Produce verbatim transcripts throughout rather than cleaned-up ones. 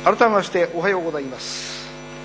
改めましておはようございます。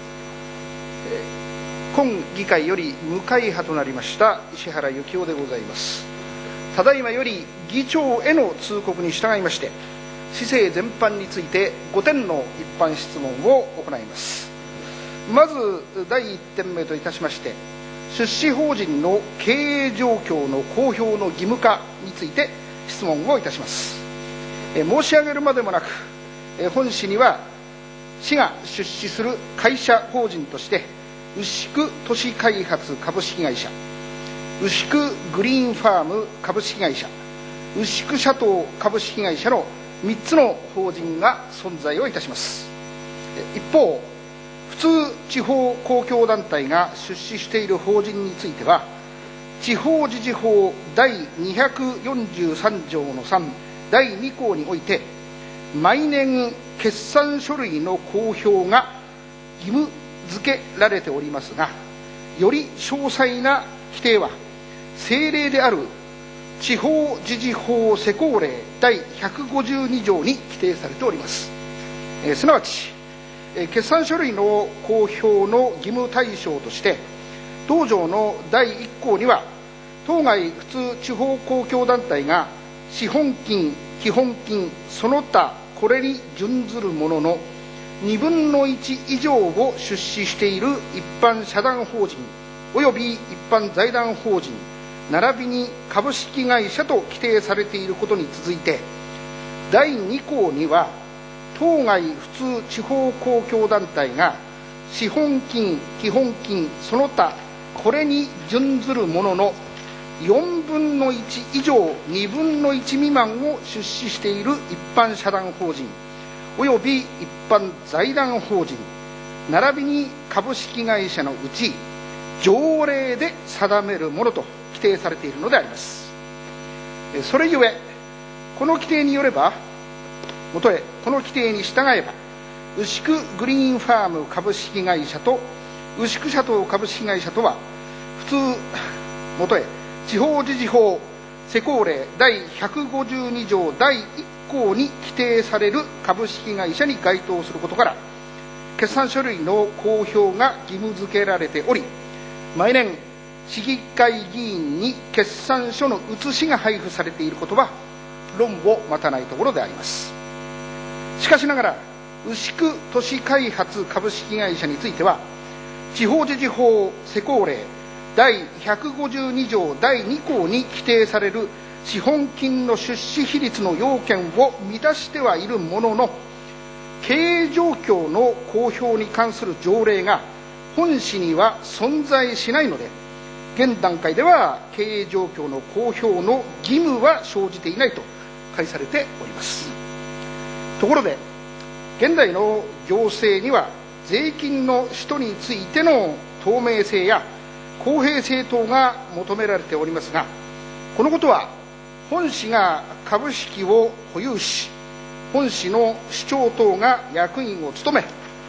今議会より無会派となりました石原幸男でございます。ただいまより議長への通告に従いまして、市政全般についてごてんの一般質問を行います。まずだいいってんめといたしまして、出資法人の経営状況の公表の義務化について質問をいたします。え申し上げるまでもなく、え本市には市が出資する会社法人として牛久都市開発株式会社、牛久グリーンファーム株式会社、牛久シャトー株式会社のみっつの法人が存在をいたします。一方、普通地方公共団体が出資している法人については、地方自治法だいにひゃくよんじゅうさんじょうのさんだいに項において、毎年決算書類の公表が義務付けられておりますが、より詳細な規定は政令である地方自治法施行令だいひゃくごじゅうにじょうに規定されております。えー、すなわち、えー、決算書類の公表の義務対象として、同条のだいいっ項には、当該普通地方公共団体が資本金、基本金、その他これに準ずるもののにぶんのいち以上を出資している一般社団法人および一般財団法人並びに株式会社と規定されていることに続いて、だいに項には、当該普通地方公共団体が資本金、基本金、その他これに準ずるもののよんぶんのいち以上にぶんのいち未満を出資している一般社団法人および一般財団法人並びに株式会社のうち条例で定めるものと規定されているのであります。それゆえ、この規定によれば、もとへこの規定に従えば、牛久グリーンファーム株式会社と牛久シャトー株式会社とは、普通もとへ地方自治法施行令だいひゃくごじゅうにじょうだいいっ項に規定される株式会社に該当することから、決算書類の公表が義務付けられており、毎年市議会議員に決算書の写しが配布されていることは論を待たないところであります。しかしながら、牛久都市開発株式会社については、地方自治法施行令だいひゃくごじゅうにじょうだいに項に規定される資本金の出資比率の要件を満たしてはいるものの、経営状況の公表に関する条例が本市には存在しないので、現段階では経営状況の公表の義務は生じていないと解されております。ところで、現在の行政には税金の使途についての透明性や公平性等が求められておりますが、このことは本市が株式を保有し、本市の市長等が役員を務め、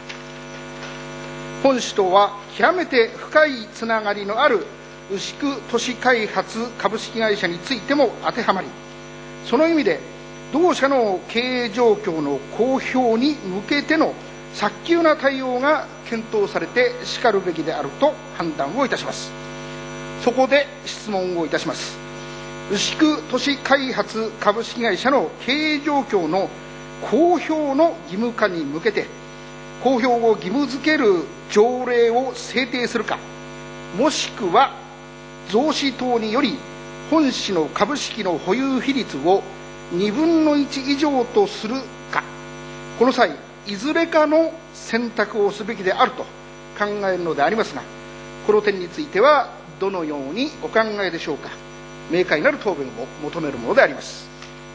本市とは極めて深いつながりのある牛久都市開発株式会社についても当てはまり、その意味で同社の経営状況の公表に向けての早急な対応が検討されてしかるべきであると判断をいたします。そこで質問をいたします。牛久都市開発株式会社の経営状況の公表の義務化に向けて、公表を義務付ける条例を制定するか、もしくは増資等により本市の株式の保有比率をにぶんのいち以上とするか、この際いずれかの選択をすべきであると考えるのでありますが、この点についてはどのようにお考えでしょうか。明快なる答弁を求めるものであります。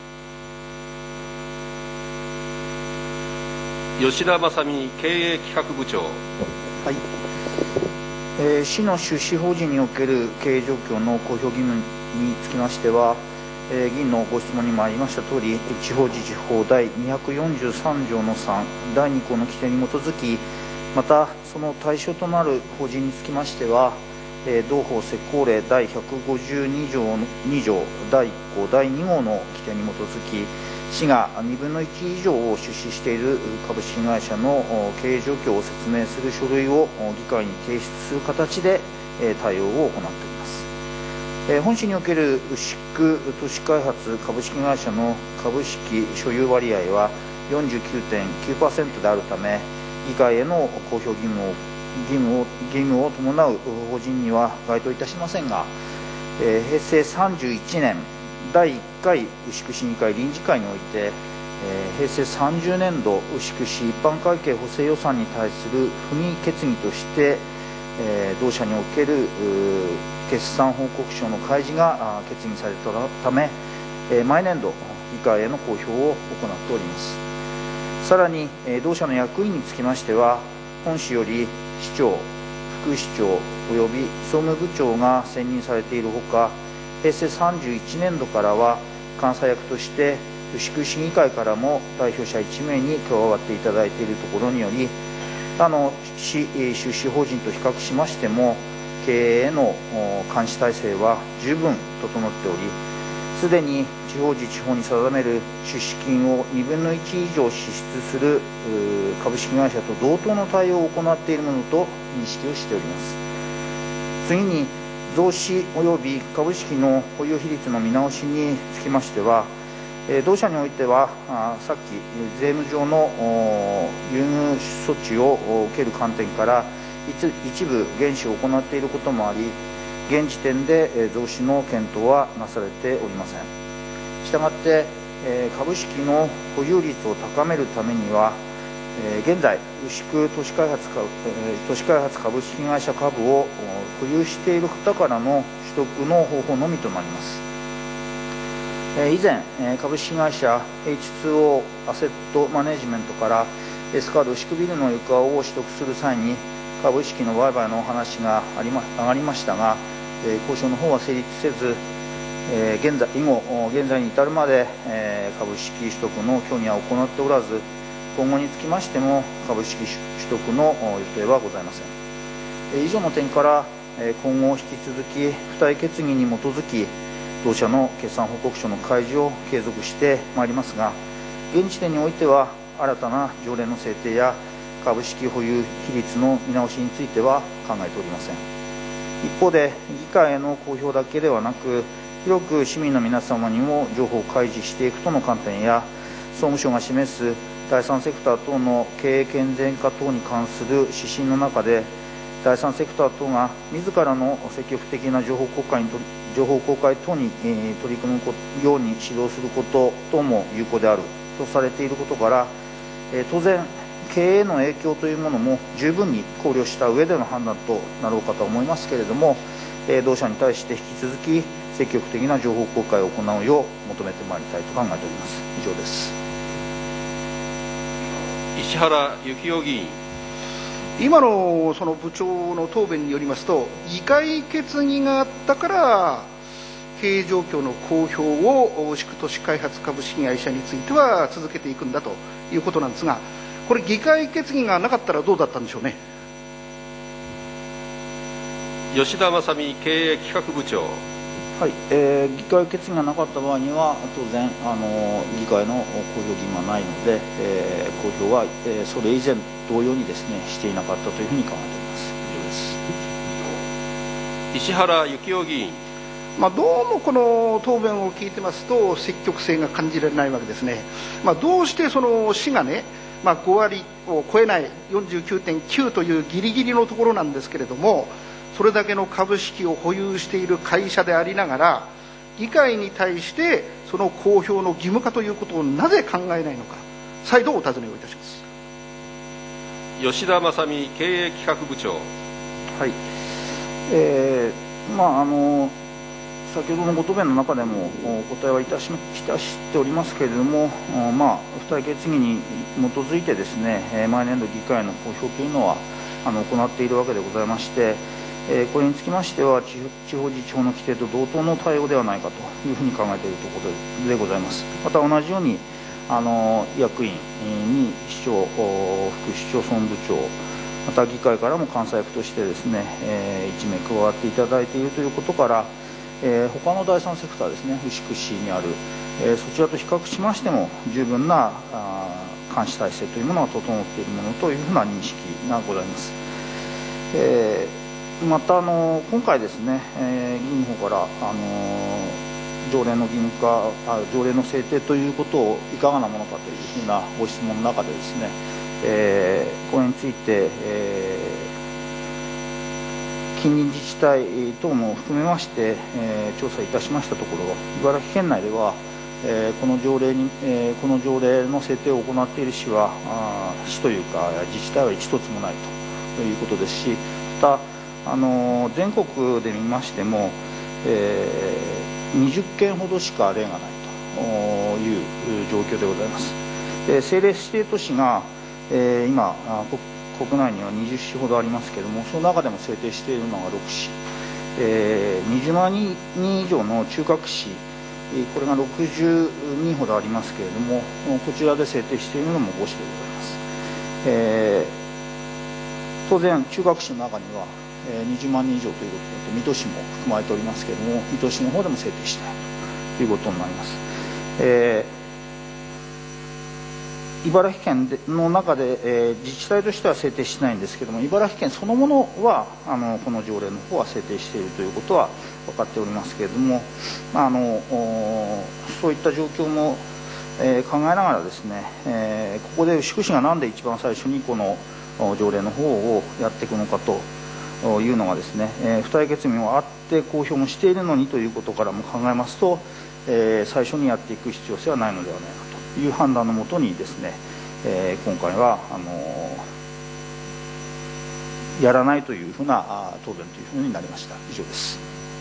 吉田正美経営企画部長。はい、 えー、市の出資法人における経営状況の公表義務につきましては、えー、議員のご質問にもありましたとおり、地方自治法だいにひゃくよんじゅうさんじょうのさんだいに項の規定に基づき、またその対象となる法人につきましては、えー、同法施行令だいひゃくごじゅうにじょうに条だいいっ項だいに号の規定に基づき、 市がにぶんのいち以上を出資している株式会社の経営状況を説明する書類を議会に提出する形で対応を行っております。本市における牛久都市開発株式会社の株式所有割合は よんじゅうきゅうてんきゅうパーセント であるため、議会への公表義務を義務を義務を伴う法人には該当いたしませんが、えー、平成さんじゅういちねんだいいっかい牛久市議会臨時会において、えー、平成さんじゅうねんど牛久市一般会計補正予算に対する不認決議として、えー、同社における決算報告書の開示が決議されたため、えー、毎年度議会への公表を行っております。さらに、えー、同社の役員につきましては、本市より市長、副市長および総務部長が選任されているほか、平成さんじゅういちねんどからは監査役として牛久市議会からも代表者いちめいに加わっていただいているところにより、他の市出資法人と比較しましても経営への監視体制は十分整っており、すでに地方自治法に定める出資金をにぶんのいち以上支出する株式会社と同等の対応を行っているものと認識をしております。次に、増資及び株式の保有比率の見直しにつきましては、同社においてはさっき税務上の優遇措置を受ける観点から一部減資を行っていることもあり、現時点で増資の検討はなされておりません。したがって、株式の保有率を高めるためには、現在、牛久都市開発株都市開発株式会社株を保有している方からの取得の方法のみとなります。以前、株式会社 エイチツーオー アセットマネジメントからエスカード牛久ビルの床を取得する際に、株式の売買の話がありま上がりましたが、交渉の方は成立せず、現在以後現在に至るまで株式取得の協議は行っておらず、今後につきましても株式取得の予定はございません。以上の点から今後引き続き付帯決議に基づき同社の決算報告書の開示を継続してまいりますが、現時点においては新たな条例の制定や株式保有比率の見直しについては考えておりません。一方で、議会への公表だけではなく、広く市民の皆様にも情報を開示していくとの観点や、総務省が示す第三セクター等の経営健全化等に関する指針の中で、第三セクター等が自らの積極的な情報公開に情報公開等に取り組むように指導すること等も有効であるとされていることから、当然、経営への影響というものも十分に考慮した上での判断となろうかと思いますけれども、同社に対して引き続き積極的な情報公開を行うよう求めてまいりたいと考えております。以上です。 石原幸雄議員。 今のその部長の答弁によりますと、議会決議があったから経営状況の公表を牛久都市開発株式会社については続けていくんだということなんですが、これ議会決議がなかったらどうだったんでしょうね。 吉田正美経営企画部長。 はい、えー、議会決議がなかった場合には当然あの議会の公表義務はないので、えー、公表は、えー、それ以前同様にですねしていなかったというふうに考えております。以上です。 石原幸雄議員。 まあ、どうもこの答弁を聞いてますと積極性が感じられないわけですね。まあ、どうしてその市がね、まあ、ごわりを超えない よんじゅうきゅうてんきゅう というギリギリのところなんですけれども、それだけの株式を保有している会社でありながら、議会に対してその公表の義務化ということをなぜ考えないのか、再度お尋ねをいたします。 吉田正美経営企画部長。 はい、えー、まああの先ほどのご答弁の中でもお答えはいたし、いたしておりますけれども、まあ、付帯決議に基づいてですね、毎年度議会の公表というのはあの行っているわけでございまして、これにつきましては地方自治法の規定と同等の対応ではないかというふうに考えているところでございます。また同じようにあの役員に市長、副市長、総務部長、また議会からも監査役としてですね、いちめい加わっていただいているということから、えー、他の第三セクターですね、牛久市にある、 えー、そちらと比較しましても十分な監視体制というものが整っているものというふうな認識がございます。えー、またあの今回ですね、えー、議員の方から、あのー、条例の義務化あ条例の制定ということをいかがなものかというふうなご質問の中でですね、えー、これについて、えー、近隣自治体等も含めまして、えー、調査いたしましたところ、茨城県内では、えー、この条例に、えー、この条例の制定を行っている市はあ市というか自治体は一つもないということですし、またあの全国で見ましても、えー、にじゅっけんほどしか例がないという状況でございます。で政令指定都市が、えー、今国内にはにじゅっしほどありますけれども、その中でも制定しているのがろくし、えー、にじゅうまんにん以上の中核市、これがろくじゅうにんほどありますけれども、こちらで制定しているのもごしでございます。えー、当然中核市の中にはにじゅうまんにん以上ということで水戸市も含まれておりますけれども、水戸市の方でも制定していないということになります。えー、茨城県の中で、えー、自治体としては制定してないんですけれども、茨城県そのものはあのこの条例の方は制定しているということは分かっておりますけれども、まあ、あのそういった状況も、えー、考えながらですね、えー、ここで牛久市がなんで一番最初にこの条例の方をやっていくのかというのがですね、えー、付帯決議もあって公表もしているのにということからも考えますと、えー、最初にやっていく必要性はないのではないかという判断のもとにですね、えー、今回はあのー、やらないというふうな答弁というふうになりました。以上です。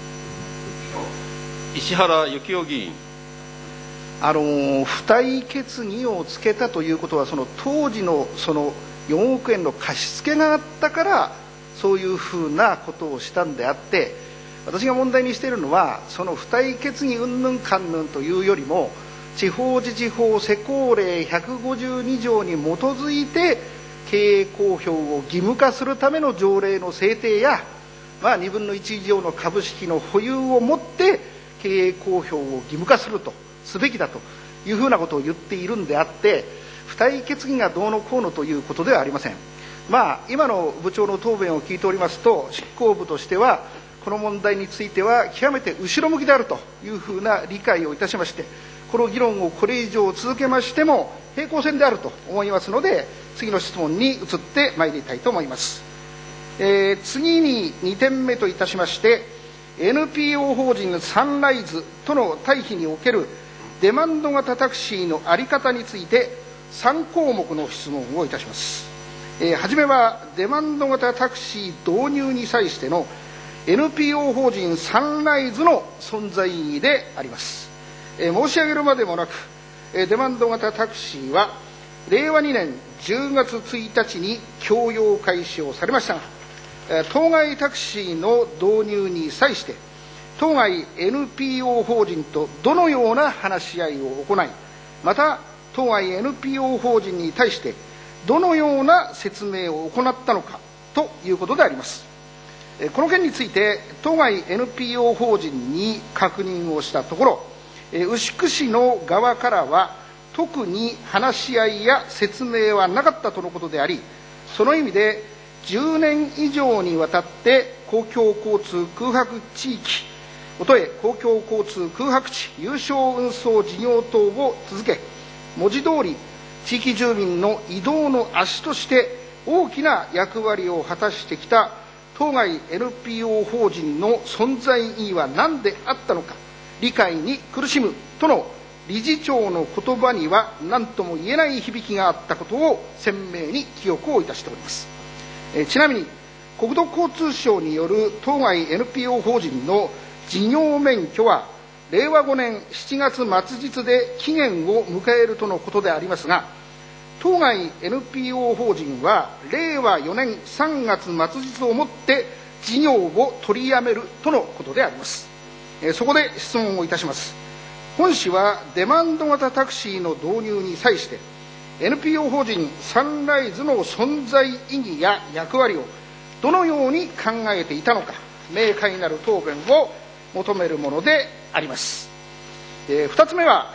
石原行雄議員。 あの付帯決議をつけたということは、その当時のそのよんおくえんの貸し付けがあったからそういうふうなことをしたんであって、私が問題にしているのはその付帯決議云々かんぬんというよりも、地方自治法施行令ひゃくごじゅうにじょうに基づいて経営公表を義務化するための条例の制定や、まあ、にぶんのいち以上の株式の保有をもって経営公表を義務化するとすべきだというふうなことを言っているんであって、付帯決議がどうのこうのということではありません。まあ、今の部長の答弁を聞いておりますと、執行部としてはこの問題については極めて後ろ向きであるというふうな理解をいたしまして、この議論をこれ以上続けましても平行線であると思いますので、次の質問に移ってまいりたいと思います。えー、次ににてんめといたしまして、 エヌピーオー 法人サンライズとの対比におけるデマンド型タクシーの在り方についてさんこうもくの質問をいたします。えー、はじめはデマンド型タクシー導入に際しての エヌピーオー 法人サンライズの存在意義であります。えー、申し上げるまでもなく、えー、デマンド型タクシーはれいわにねんじゅうがつついたちに供用開始をされましたが、えー、当該タクシーの導入に際して当該 エヌピーオー 法人とどのような話し合いを行い、また当該 エヌピーオー 法人に対してどのような説明を行ったのかということであります。この件について当該 エヌピーオー 法人に確認をしたところ、牛久市の側からは特に話し合いや説明はなかったとのことであり、その意味でじゅうねん以上にわたって公共交通空白地域おとえ公共交通空白地有償運送事業等を続け、文字通り地域住民の移動の足として大きな役割を果たしてきた当該 エヌピーオー 法人の存在意義は何であったのか理解に苦しむとの理事長の言葉には何とも言えない響きがあったことを鮮明に記憶をいたしております。えちなみに国土交通省による当該 エヌピーオー 法人の事業免許はれいわごねんしちがつまつ日で期限を迎えるとのことでありますが、当該 エヌピーオー 法人はれいわよねんさんがつ末日をもって事業を取りやめるとのことであります。えそこで質問をいたします。本市はデマンド型タクシーの導入に際して エヌピーオー 法人サンライズの存在意義や役割をどのように考えていたのか、明快なる答弁を求めるものであります。えー、ふたつめは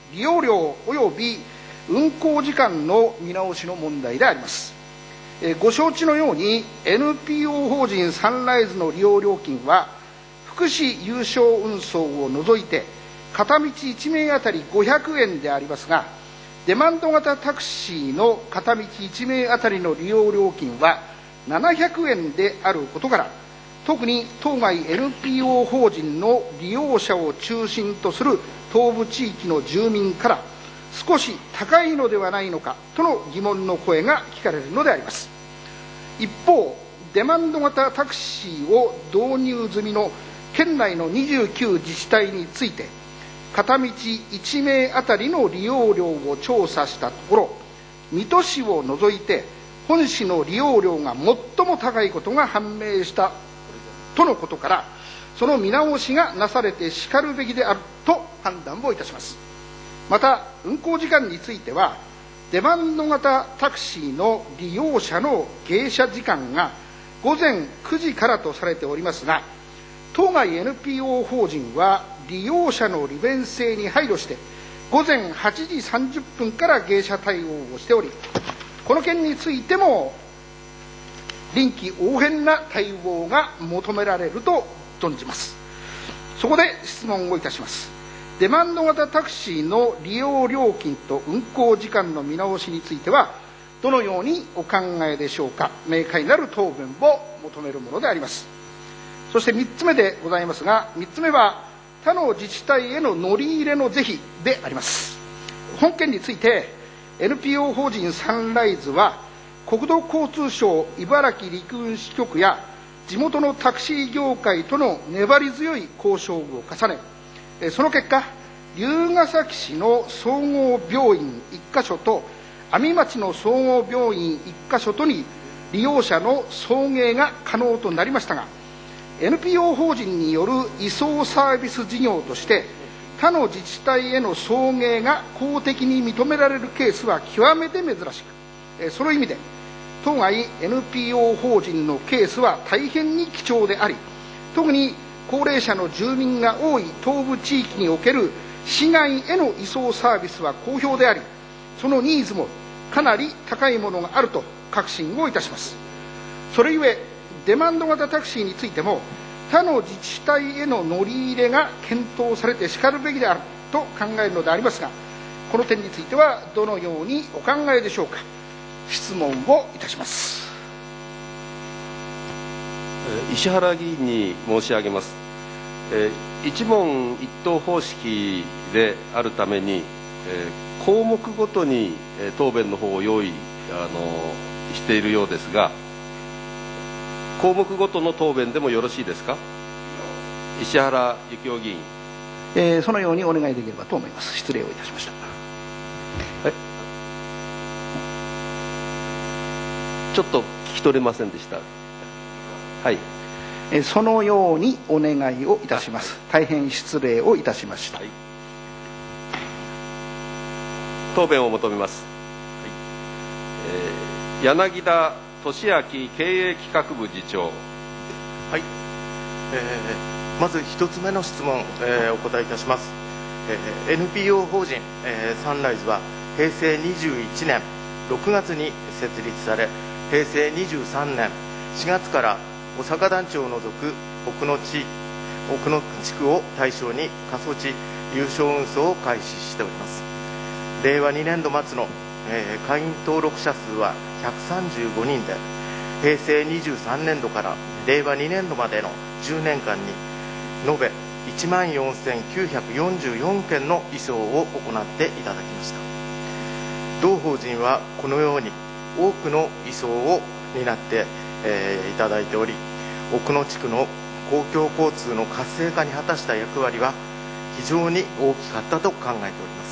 利用料及び運行時間の見直しの問題であります。ご承知のように エヌピーオー 法人サンライズの利用料金は福祉有償運送を除いて片道いちめいあたりごひゃくえんでありますが、デマンド型タクシーの片道いちめいあたりの利用料金はななひゃくえんであることから、特に当該 エヌピーオー 法人の利用者を中心とする東部地域の住民から少し高いのではないのかとの疑問の声が聞かれるのであります。一方、デマンド型タクシーを導入済みの県内のにじゅうきゅう自治体について、片道いちめいあたりの利用料を調査したところ、水戸市を除いて本市の利用料が最も高いことが判明したとのことから、その見直しがなされてしかるべきであると判断をいたします。また、運行時間については、デマンド型タクシーの利用者の迎車時間が午前くじからとされておりますが、当該 エヌピーオー 法人は利用者の利便性に配慮して午前はちじさんじゅっぷんから迎車対応をしており、この件についても臨機応変な対応が求められると存じます。そこで質問をいたします。デマンド型タクシーの利用料金と運行時間の見直しについてはどのようにお考えでしょうか。明快なる答弁を求めるものであります。そしてみっつめでございますが、みっつめは他の自治体への乗り入れの是非であります。本件について エヌピーオー 法人サンライズは国土交通省茨城陸運支局や地元のタクシー業界との粘り強い交渉を重ね、その結果、龍ケ崎市の総合病院いっかしょと阿見町の総合病院いっかしょとに利用者の送迎が可能となりましたが、 エヌピーオー 法人による移送サービス事業として他の自治体への送迎が公的に認められるケースは極めて珍しく、その意味で当該 エヌピーオー 法人のケースは大変に貴重であり、特に高齢者の住民が多い東部地域における市外への移送サービスは好評であり、そのニーズもかなり高いものがあると確信をいたします。それゆえデマンド型タクシーについても他の自治体への乗り入れが検討されてしかるべきであると考えるのでありますが、この点についてはどのようにお考えでしょうか。質問をいたします。 石原議員に申し上げます。えー、一問一答方式であるために、えー、項目ごとに、えー、答弁の方を用意、あのー、しているようですが、項目ごとの答弁でもよろしいですか。石原行雄議員、 えー、そのようにお願いできればと思います。失礼をいたしました。 はい、ちょっと聞き取れませんでした。はい、 えー、そのようにお願いをいたします。大変失礼をいたしました。はい、 答弁を求めます。はい、えー、柳田俊明経営企画部次長。 はい、えー、まず一つ目の質問、えー、お答えいたします。えー、エヌピーオー 法人、えー、サンライズは平成にじゅういちねんろくがつに設立され、平成にじゅうさんねんしがつから小坂団地を除く奥の地奥の地区を対象に過疎地有償運送を開始しております。れいわにねんど末の、えー、会員登録者数はひゃくさんじゅうごにんで、平成にじゅうさんねんどかられいわにねんどまでのじゅうねんかんに延べいちまんよんせんきゅうひゃくよんじゅうよんけんの移送を行っていただきました。同法人はこのように多くの移送を担って、えー、いただいており、奥野地区の公共交通の活性化に果たした役割は非常に大きかったと考えております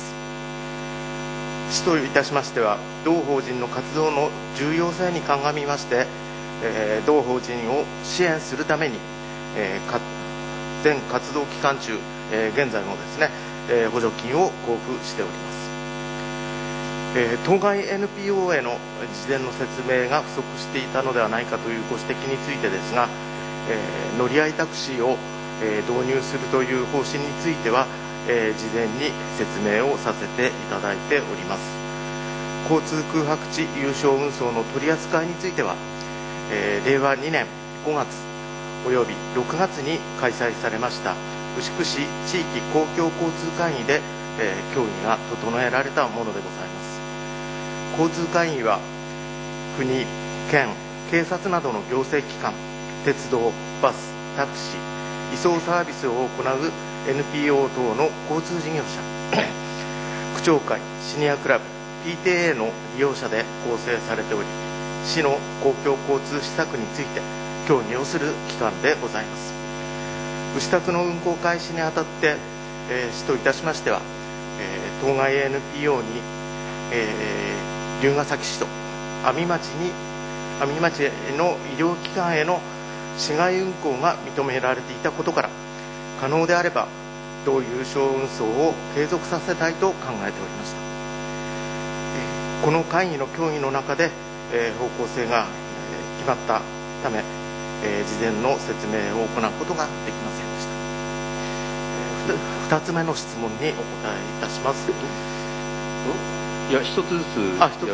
。市といたしましては、同法人の活動の重要性に鑑みまして、えー、同法人を支援するために、えー、全活動期間中、えー、現在もですね、えー、補助金を交付しております。えー、当該 エヌピーオー への事前の説明が不足していたのではないかというご指摘についてですが、えー、乗り合いタクシーを、えー、導入するという方針については、 えー、事前に説明をさせていただいております。交通空白地有償運送の取り扱いについては、えー、れいわにねんごがつおよびろくがつに開催されました牛久市地域公共交通会議で、えー、協議が整えられたものでございます。交通会議は国、県、警察などの行政機関、鉄道、バス、タクシー、移送サービスを行う エヌピーオー 等の交通事業者区長会、シニアクラブ、ピーティーエー の利用者で構成されており、市の公共交通施策について協議をする機関でございます。牛宅の運行開始にあたって、えー、市といたしましては、えー、当該 エヌピーオー に、えー、龍ヶ崎市と阿見町に阿見町の医療機関への市外運行が認められていたことから、可能であれば同有償運送を継続させたいと考えておりました。えー、この会議の協議の中で、えー、方向性が、えー、決まったため、えー、事前の説明を行うことができませんでした。えー、ふたつめの質問にお答えいたします。 いや、一つずつやるんでしょ。はい、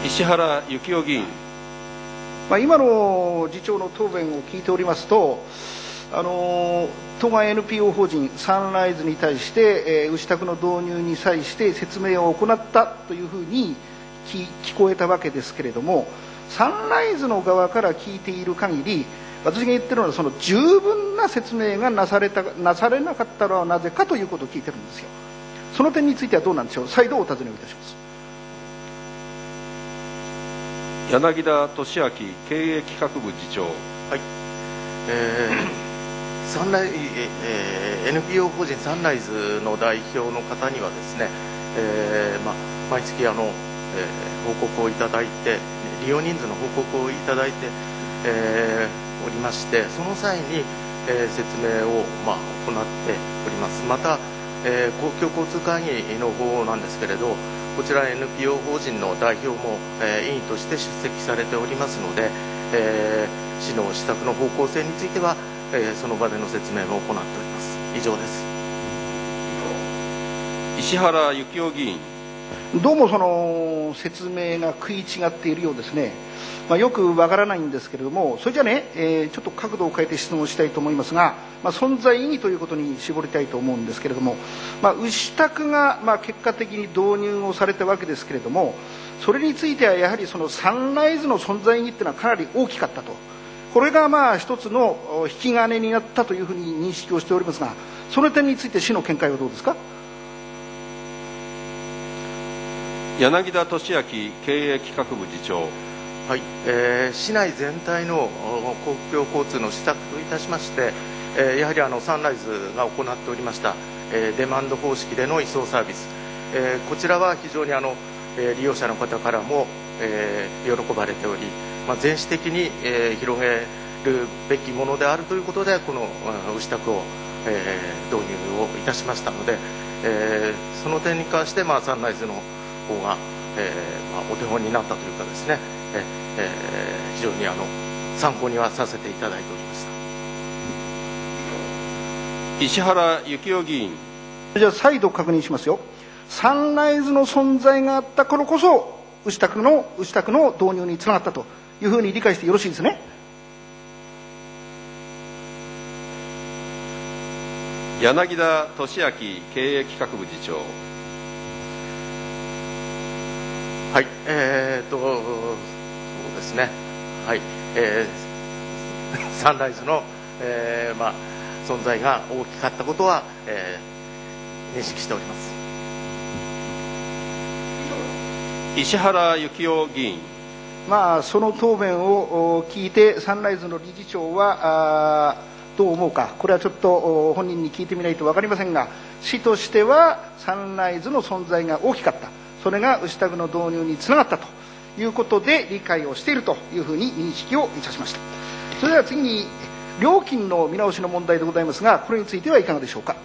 石原幸雄議員。 まあ、今の議長の答弁を聞いておりますと、あの当該 エヌピーオー 法人サンライズに対して、えー、牛宅の導入に際して説明を行ったというふうに 聞, 聞こえたわけですけれども、サンライズの側から聞いている限り、私が言ってるのはその十分な説明がなされたなされなかったのはなぜかということを聞いてるんですよ。その点についてはどうなんでしょう。再度お尋ねをいたします。 柳田俊明経営企画部次長。はい、 えー、サンライえー、エヌピーオー 法人サンライズの代表の方にはですね、えーま、毎月あの、えー、報告をいただいて、利用人数の報告をいただいて、えー、おりまして、その際に、えー、説明を、ま、行っております。また、えー、公共交通会議の方なんですけれど、こちら エヌピーオー 法人の代表も、えー、委員として出席されておりますので、えー、市の施策の方向性については、えー、その場での説明も行っております。以上です。 石原幸雄議員。 どうもその説明が食い違っているようですね。まあ、よくわからないんですけれども、それじゃね、えー、ちょっと角度を変えて質問したいと思いますが、まあ、存在意義ということに絞りたいと思うんですけれども、まあ、牛宅がまあ結果的に導入をされたわけですけれども、それについてはやはりそのサンライズの存在意義っていうのはかなり大きかったと、これがまあ一つの引き金になったというふうに認識をしておりますが、その点について市の見解はどうですか。 柳田俊明経営企画部次長。 はい、えー、市内全体の公共交通の施策といたしまして、えー、やはりあのサンライズが行っておりました、えー、デマンド方式での移送サービス、えー、こちらは非常にあの、えー、利用者の方からも、えー、喜ばれており、まあ、全市的に、えー、広げるべきものであるということで、この牛宅を、えー、導入をいたしましたので、えー、その点に関して、まあ、サンライズの方が、えーまあ、お手本になったというかですね、ええー、非常にあの参考にはさせていただいておりました。 石原幸雄議員。 じゃあ再度確認しますよ。サンライズの存在があった頃こそ牛宅の牛宅の導入につながったというふうに理解してよろしいですね。 柳田俊明経営企画部次長。 はい、えーとそうですね、はい、えー、サンライズの、えーまあ、存在が大きかったことは、えー、認識しております。 石原幸雄議員。 まあ、その答弁を聞いてサンライズの理事長はあどう思うか、これはちょっと本人に聞いてみないと分かりませんが、市としてはサンライズの存在が大きかった、それが牛宅の導入につながったということで理解をしているというふうに認識をいたしました。それでは次に料金の見直しの問題でございますが、これについてはいかがでしょうか。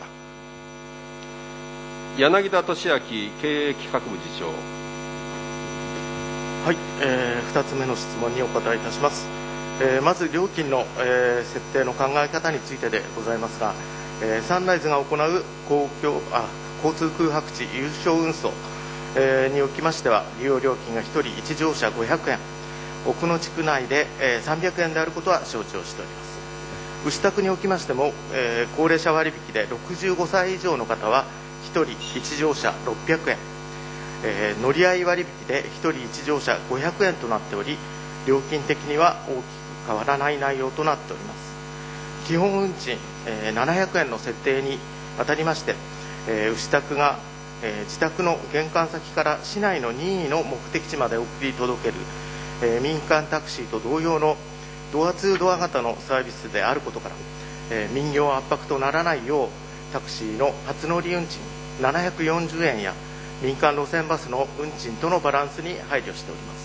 柳田俊明経営企画部次長。 はい、えー、ふたつめの質問にお答えいたします。 えー、まず料金の、えー、設定の考え方についてでございますが、えー、サンライズが行う公共あ交通空白地有償運送、えー、におきましては、利用料金がひとりいち乗車ごひゃくえん、奥野地区内で、えー、さんびゃくえんであることは承知をしております。牛宅におきましても、えー、高齢者割引でろくじゅうごさい以上の方はひとりいち乗車ろっぴゃくえん、えー、乗り合い割引でひとりいち乗車ごひゃくえんとなっており、料金的には大きく変わらない内容となっております。基本運賃、えー、ななひゃくえんの設定にあたりまして、えー、牛宅が、えー、自宅の玄関先から市内の任意の目的地まで送り届ける、えー、民間タクシーと同様のドアツードア型のサービスであることから、えー、民業圧迫とならないよう、タクシーの初乗り運賃ななひゃくよんじゅうえんや民間路線バスの運賃とのバランスに配慮しております。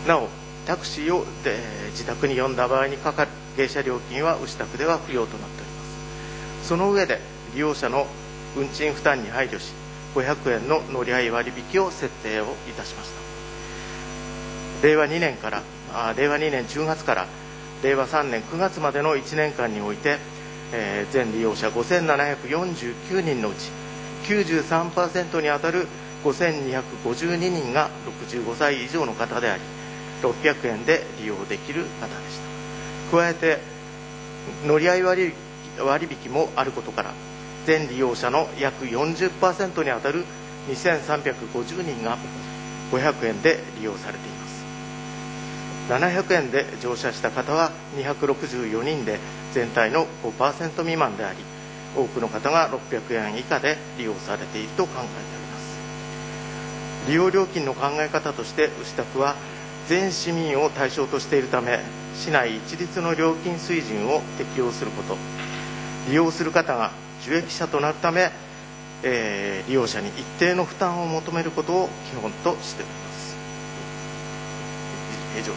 なお、タクシーを、えー、自宅に呼んだ場合にかかる迎車料金は牛宅では不要となっております。その上で利用者の運賃負担に配慮し、ごひゃくえんの乗り合い割引を設定をいたしました。れいわにねんからあれいわにねんじゅうがつかられいわさんねんくがつまでのいちねんかんにおいて、えー、全利用者ごせんななひゃくよんじゅうきゅうにんのうち きゅうじゅうさんパーセント にあたるごせんにひゃくごじゅうににんがろくじゅうごさい以上の方であり、ろっぴゃくえんで利用できる方でした。加えて乗り合い割引もあることから、全利用者の約 よんじゅっパーセント にあたるにせんさんびゃくごじゅうにんがごひゃくえんで利用されています。ななひゃくえんで乗車した方はにひゃくろくじゅうよにんで全体の ごパーセント 未満であり、多くの方がろっぴゃくえん以下で利用されていると考えております。利用料金の考え方として、牛宅は全市民を対象としているため、市内一律の料金水準を適用すること、利用する方が受益者となるため、えー、利用者に一定の負担を求めることを基本としております。以上です。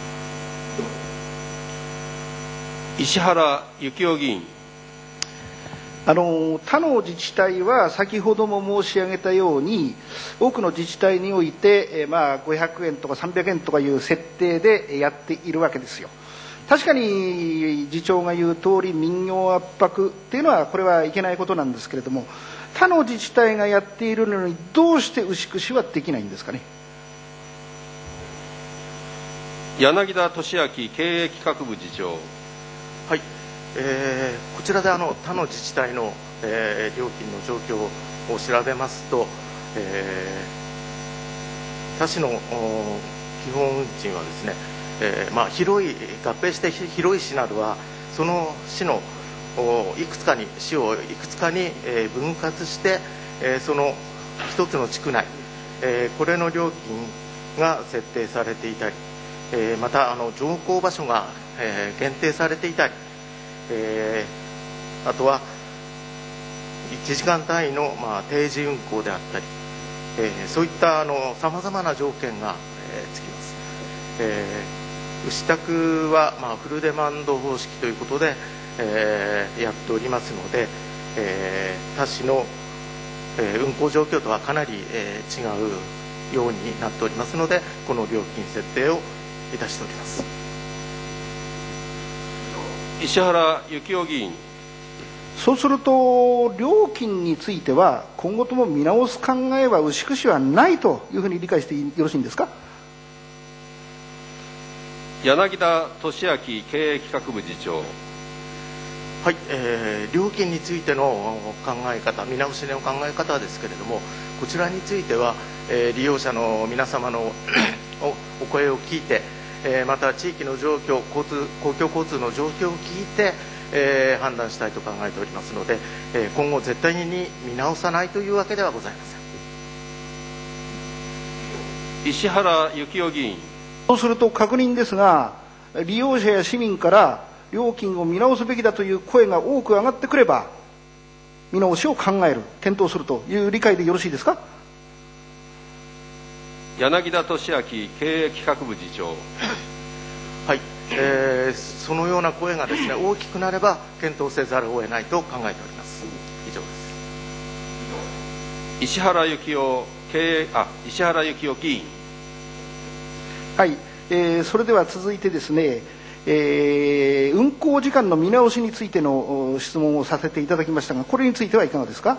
石原幸雄議員。 あの他の自治体は先ほども申し上げたように、多くの自治体において、えーまあ、ごひゃくえんとかさんびゃくえんとかいう設定でやっているわけですよ。確かに次長が言う通り、民業圧迫っていうのはこれはいけないことなんですけれども、他の自治体がやっているのにどうして牛久市はできないんですかね。 柳田俊明経営企画部次長。 はい、えー、こちらであの他の自治体の、えー、料金の状況を調べますと、えー、他市の基本運賃はですね、えーまあ、広い合併して広い市などはその市のいくつかに市をいくつかに、えー、分割して、えー、その一つの地区内、えー、これの料金が設定されていたり、えー、またあの乗降場所が、えー、限定されていたり、えー、あとはいちじかん単位の、まあ、定時運行であったり、えー、そういったさまざまな条件が、えー、つきます。えー、牛宅は、まあ、フルデマンド方式ということで、えー、やっておりますので、えー、他市の、えー、運行状況とはかなり、えー、違うようになっておりますので、この料金設定をいたしております。 石原幸雄議員。 そうすると料金については今後とも見直す考えは牛久市はないというふうに理解してよろしいんですか。 柳田俊明経営企画部次長。 はい、えー、料金についての考え方、見直しの考え方ですけれども、こちらについては、えー、利用者の皆様のお声を聞いて、えー、また地域の状況、交通公共交通の状況を聞いて、えー、判断したいと考えておりますので、えー、今後絶対に見直さないというわけではございません。 石原幸雄議員。 そうすると確認ですが、利用者や市民から料金を見直すべきだという声が多く上がってくれば、見直しを考える、検討するという理解でよろしいですか。 柳田俊明経営企画部次長。 はい、えー、そのような声がですね、大きくなれば検討せざるを得ないと考えております。以上です。 石原幸雄経営あ石原幸雄議員。 はい、 えー、それでは続いてですね、えー、運行時間の見直しについての質問をさせていただきましたが、これについてはいかがですか。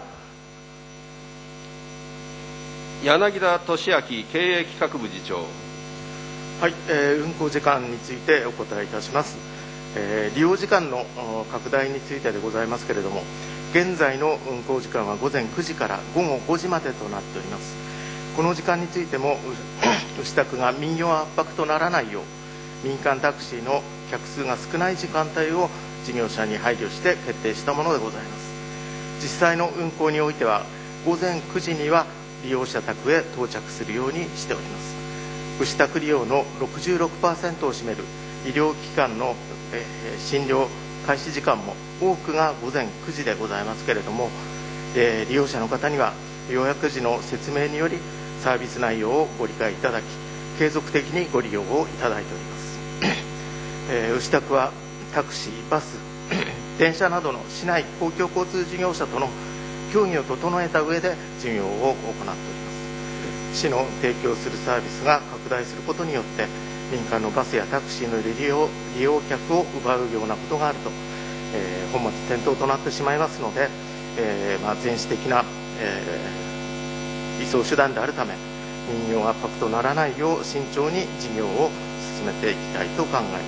柳田俊明経営企画部次長。 はい、えー、運行時間についてお答えいたします。えー、利用時間の拡大についてでございますけれども、現在の運行時間は午前くじから午後ごじまでとなっております。この時間についても牛宅が民謡圧迫とならないよう、民間タクシーの客数が少ない時間帯を事業者に配慮して決定したものでございます。実際の運行においては午前くじには利用者宅へ到着するようにしております。牛宅利用の ろくじゅうろくパーセント を占める医療機関の、えー、診療開始時間も多くが午前くじでございますけれども、えー、利用者の方には予約時の説明によりサービス内容をご理解いただき、継続的にご利用をいただいております。えー、牛宅はタクシー、バス、電車などの市内公共交通事業者との協議を整えた上で事業を行っております。市の提供するサービスが拡大することによって民間のバスやタクシーの利用利用客を奪うようなことがあると、えー、本末転倒となってしまいますので、えーまあ、全市的な、えー、移送手段であるため民謡圧迫とならないよう慎重に事業を進めていきたいと考えております。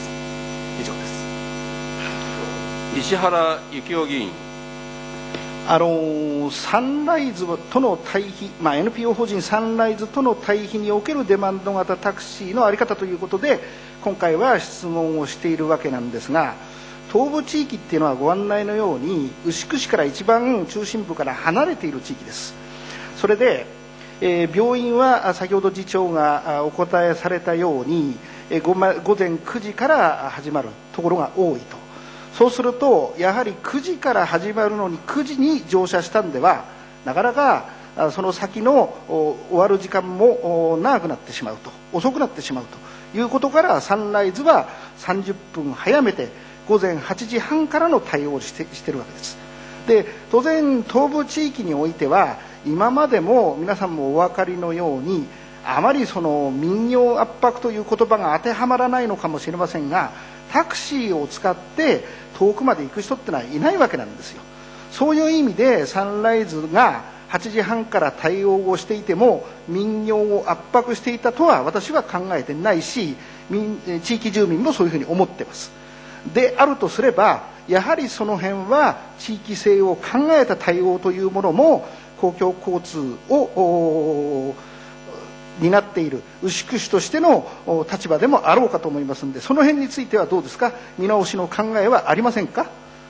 以上です。 石原幸雄議員。 あのサンライズとの対比、まあ、エヌピーオー 法人サンライズとの対比におけるデマンド型タクシーの在り方ということで今回は質問をしているわけなんですが、東部地域っていうのはご案内のように牛久市から一番中心部から離れている地域です。それで、えー、病院は先ほど次長がお答えされたように、えー、午前くじから始まるところが多いと。そうするとやはりくじから始まるのにくじに乗車したんではなかなかその先の終わる時間も長くなってしまうと、遅くなってしまうということから、サンライズはさんじゅっぷん早めて午前はちじはんからの対応をしてしているわけです。で当然東部地域においては今までも皆さんもお分かりのようにあまりその民謡圧迫という言葉が当てはまらないのかもしれませんが、タクシーを使って遠くまで行く人ってのはいないわけなんですよ。そういう意味でサンライズがはちじはんから対応をしていても民謡を圧迫していたとは私は考えてないし、地域住民もそういうふうに思ってます。であるとすればやはりその辺は地域性を考えた対応というものも公共交通を担っている牛久市としての立場でもあろうかと思いますので、その辺についてはどうですか。見直しの考えはありませんか。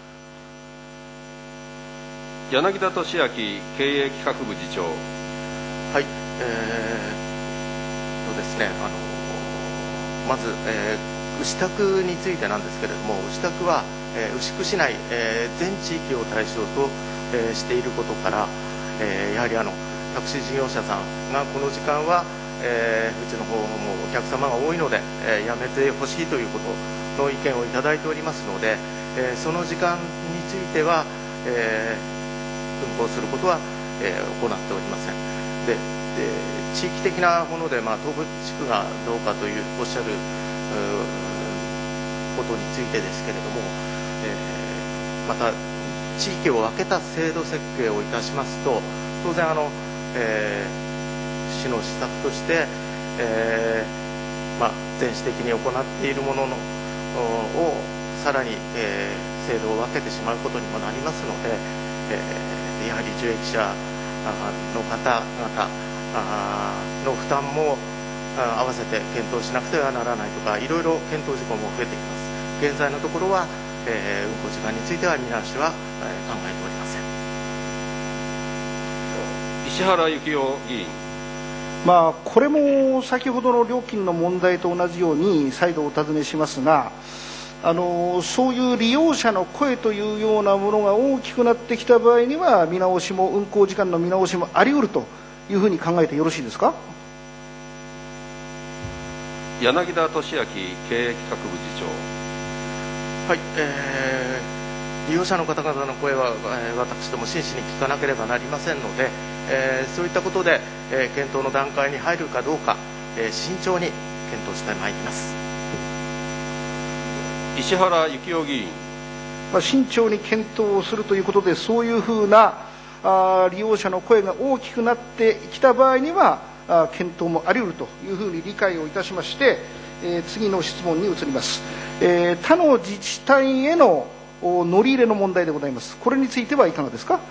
柳田俊明経営企画部次長。 はい、えー、とですね、あのまず、えー、牛宅についてなんですけれども、牛宅は、えー、牛久市内、えー、全地域を対象と、えー、していることから、えー、やはりあのタクシー事業者さんがこの時間は、えー、うちの方もお客様が多いので、えー、やめてほしいということの意見をいただいておりますので、えー、その時間については、えー運行することは、えー、行っておりません。で、で地域的なもので、まあ、東部地区がどうかというおっしゃることについてですけれども、えー、また地域を分けた制度設計をいたしますと当然あの、えー、市の施策として、えーまあ、全市的に行っているもののをさらに、えー、制度を分けてしまうことにもなりますので、えーやはり受益者の方々の負担も合わせて検討しなくてはならないとか、いろいろ検討事項も増えています。現在のところは、えー、運行時間については見直しは、えー、考えておりません。 石原幸雄議員。 まあ、これも先ほどの料金の問題と同じように再度お尋ねしますが、あのそういう利用者の声というようなものが大きくなってきた場合には見直しも運行時間の見直しもあり得るというふうに考えてよろしいですか。 柳田俊明経営企画部次長。 はい、えー、利用者の方々の声は、えー、私ども真摯に聞かなければなりませんので、えー、そういったことで、えー、検討の段階に入るかどうか、えー、慎重に検討してまいります。 石原幸男議員。 まあ、慎重に検討をするということで、そういうふうなあ利用者の声が大きくなってきた場合には、あ検討もあり得るというふうに理解をいたしまして、えー、次の質問に移ります。えー、他の自治体への乗り入れの問題でございます。これについてはいかがですか。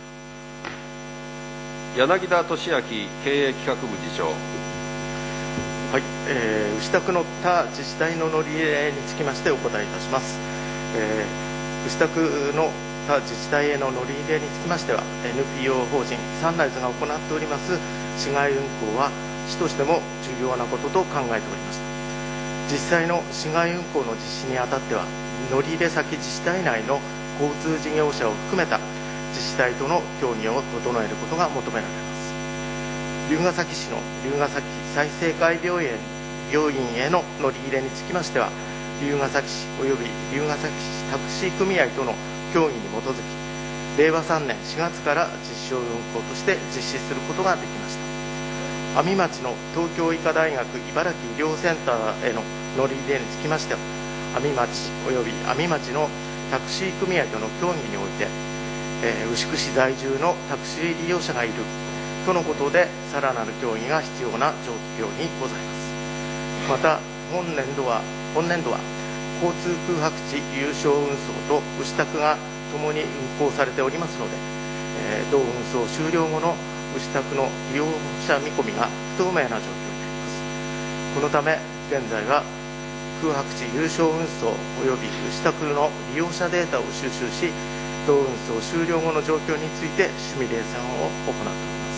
柳田俊明経営企画部次長。 はい、えー、牛宅の他自治体の乗り入れにつきましてお答えいたします。えー、牛宅の他自治体への乗り入れにつきましては エヌピーオー 法人サンライズが行っております市街運行は市としても重要なことと考えております。実際の市街運行の実施にあたっては乗り入れ先自治体内の交通事業者を含めた自治体との協議を整えることが求められます。龍ケ崎市の龍ケ崎済生会病院病院への乗り入れにつきましては龍ケ崎市および龍ケ崎市タクシー組合との協議に基づきれいわさんねんしがつから実証運行として実施することができました。阿見町の東京医科大学茨城医療センターへの乗り入れにつきましては阿見町および阿見町のタクシー組合との協議において、えー、牛久市在住のタクシー利用者がいるとのことでさらなる協議が必要な状況にございます。また本年度は本年度は交通空白地有償運送と牛宅がともに運行されておりますので、えー、同運送終了後の牛宅の利用者見込みが不透明な状況になります。このため現在は空白地有償運送および牛宅の利用者データを収集し同運送終了後の状況についてシミュレーションを行っております。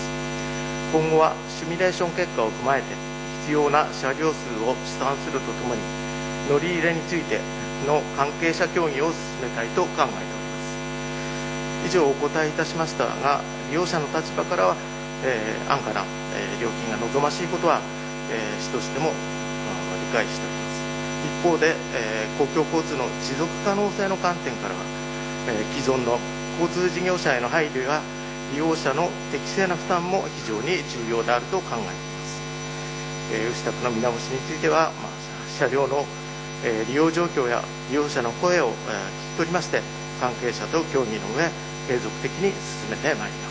今後はシミュレーション結果を踏まえて必要な車両数を試算するとともに乗り入れについての関係者協議を進めたいと考えております。以上お答えいたしましたが、利用者の立場からは、えー、安価な、えー、料金が望ましいことは、えー、市としても、まあ、理解しております。一方で、えー、公共交通の持続可能性の観点からは、えー、既存の交通事業者への配慮や利用者の適正な負担も非常に重要であると考えています。えー、牛宅の見直しについては、まあ、車両のえー、利用状況や利用者の声を、えー、聞き取りまして関係者と協議の上継続的に進めてまいります。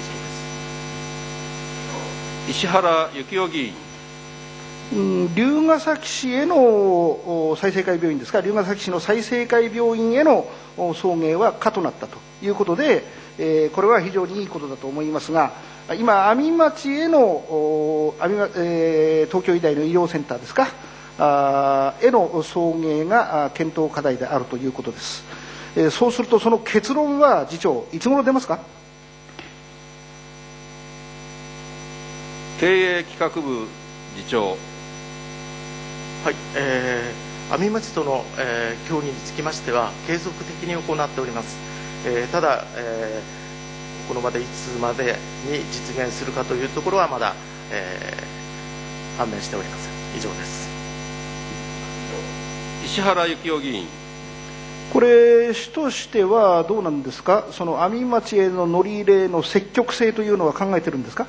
以上です。 石原幸男議員。 龍ケ崎市への済生会病院ですか、龍ケ崎市の済生会病院への送迎は可となったということで、えー、これは非常にいいことだと思いますが、今阿見町への阿見、えー、東京医大の医療センターですかあへの送迎が検討課題であるということです。えー、そうするとその結論は次長いつ頃出ますか。 経営企画部次長。 はい、えー、阿見町との、えー、協議につきましては継続的に行っております。えー、ただ、えー、この場でいつまでに実現するかというところはまだ、えー、判明しておりません。以上です。 石原幸男議員。 これ市としてはどうなんですか、その阿見町への乗り入れの積極性というのは考えてるんですか。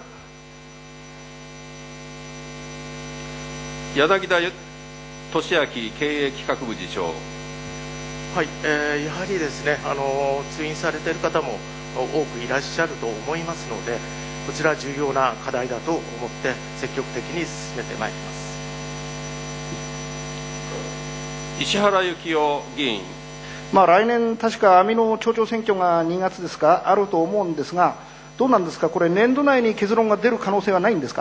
柳田俊明経営企画部次長。 はい、えー、やはりですね、あの通院されている方も多くいらっしゃると思いますので、こちら重要な課題だと思って積極的に進めてまいります。 石原幸男議員。 まあ、来年確か阿見の町長選挙がにがつですかあると思うんですが、どうなんですか、これ年度内に結論が出る可能性はないんですか。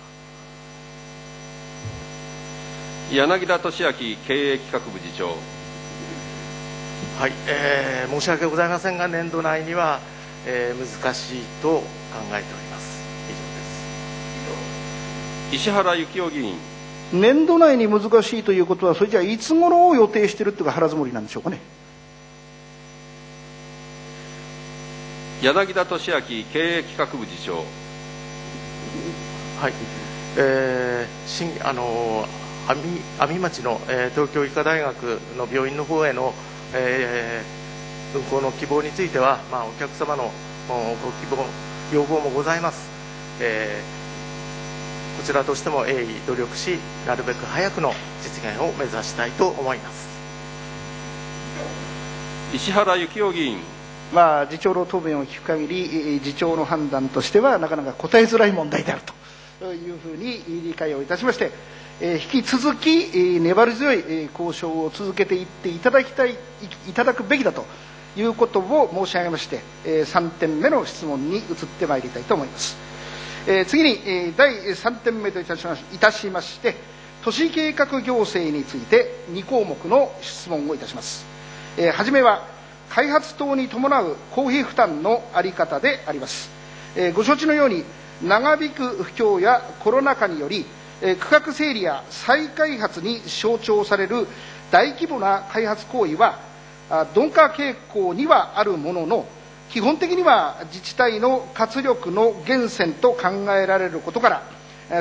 柳田俊明経営企画部次長。 はい、えー、申し訳ございませんが年度内には、えー、難しいと考えております。 以上です。石原幸男議員。 年度内に難しいということは、それじゃあいつ頃を予定しているというか腹積もりなんでしょうかね。 柳田俊明経営企画部次長。 はい、えー、新あの阿見阿見町の、えー、東京医科大学の病院の方への、えー、運行の希望については、まあ、お客様のご希望要望もございます。えーここちらとしても鋭意努力し、なるべく早くの実現を目指したいと思います。 石原行雄議員。 まあ、次長の答弁を聞く限り、次長の判断としてはなかなか答えづらい問題であるというふうに理解をいたしまして、引き続き粘り強い交渉を続けていっていただきたい、いただくべきだということを申し上げまして、さんてんめの質問に移ってまいりたいと思います。次にだいさんてんめといたしまして、都市計画行政についてに項目の質問をいたします。はじめは開発等に伴う公費負担の在り方であります。ご承知のように、長引く不況やコロナ禍により、区画整理や再開発に象徴される大規模な開発行為は鈍化傾向にはあるものの、基本的には自治体の活力の源泉と考えられることから、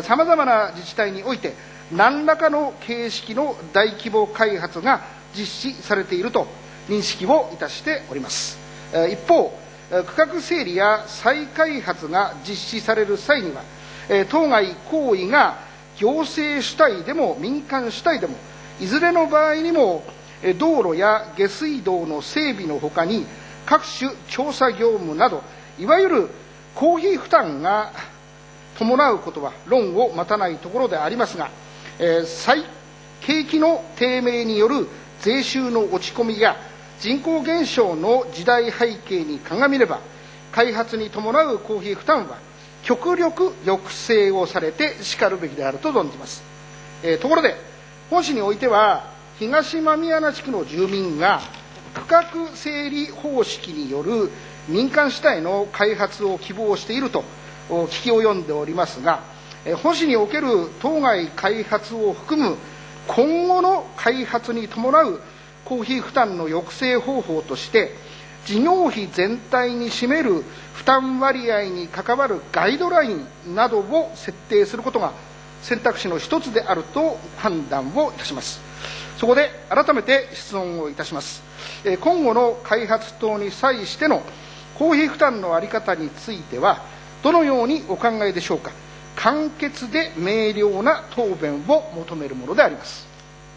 さまざまな自治体において何らかの形式の大規模開発が実施されていると認識をいたしております。一方、区画整理や再開発が実施される際には、当該行為が行政主体でも民間主体でも、いずれの場合にも道路や下水道の整備のほかに、各種調査業務など、いわゆる公費負担が伴うことは論を待たないところでありますが、再景気の低迷による税収の落ち込みや人口減少の時代背景に鑑みれば、開発に伴う公費負担は極力抑制をされてしかるべきであると存じます。えー、ところで、本市においては、東間宮名地区の住民が区画整理方式による民間主体の開発を希望していると聞き及んでおりますが、本市における当該開発を含む今後の開発に伴う公費負担の抑制方法として、事業費全体に占める負担割合に関わるガイドラインなどを設定することが選択肢の一つであると判断をいたします。そこで改めて質問をいたします。今後の開発等に際しての公費負担の在り方については、どのようにお考えでしょうか。簡潔で明瞭な答弁を求めるものであります。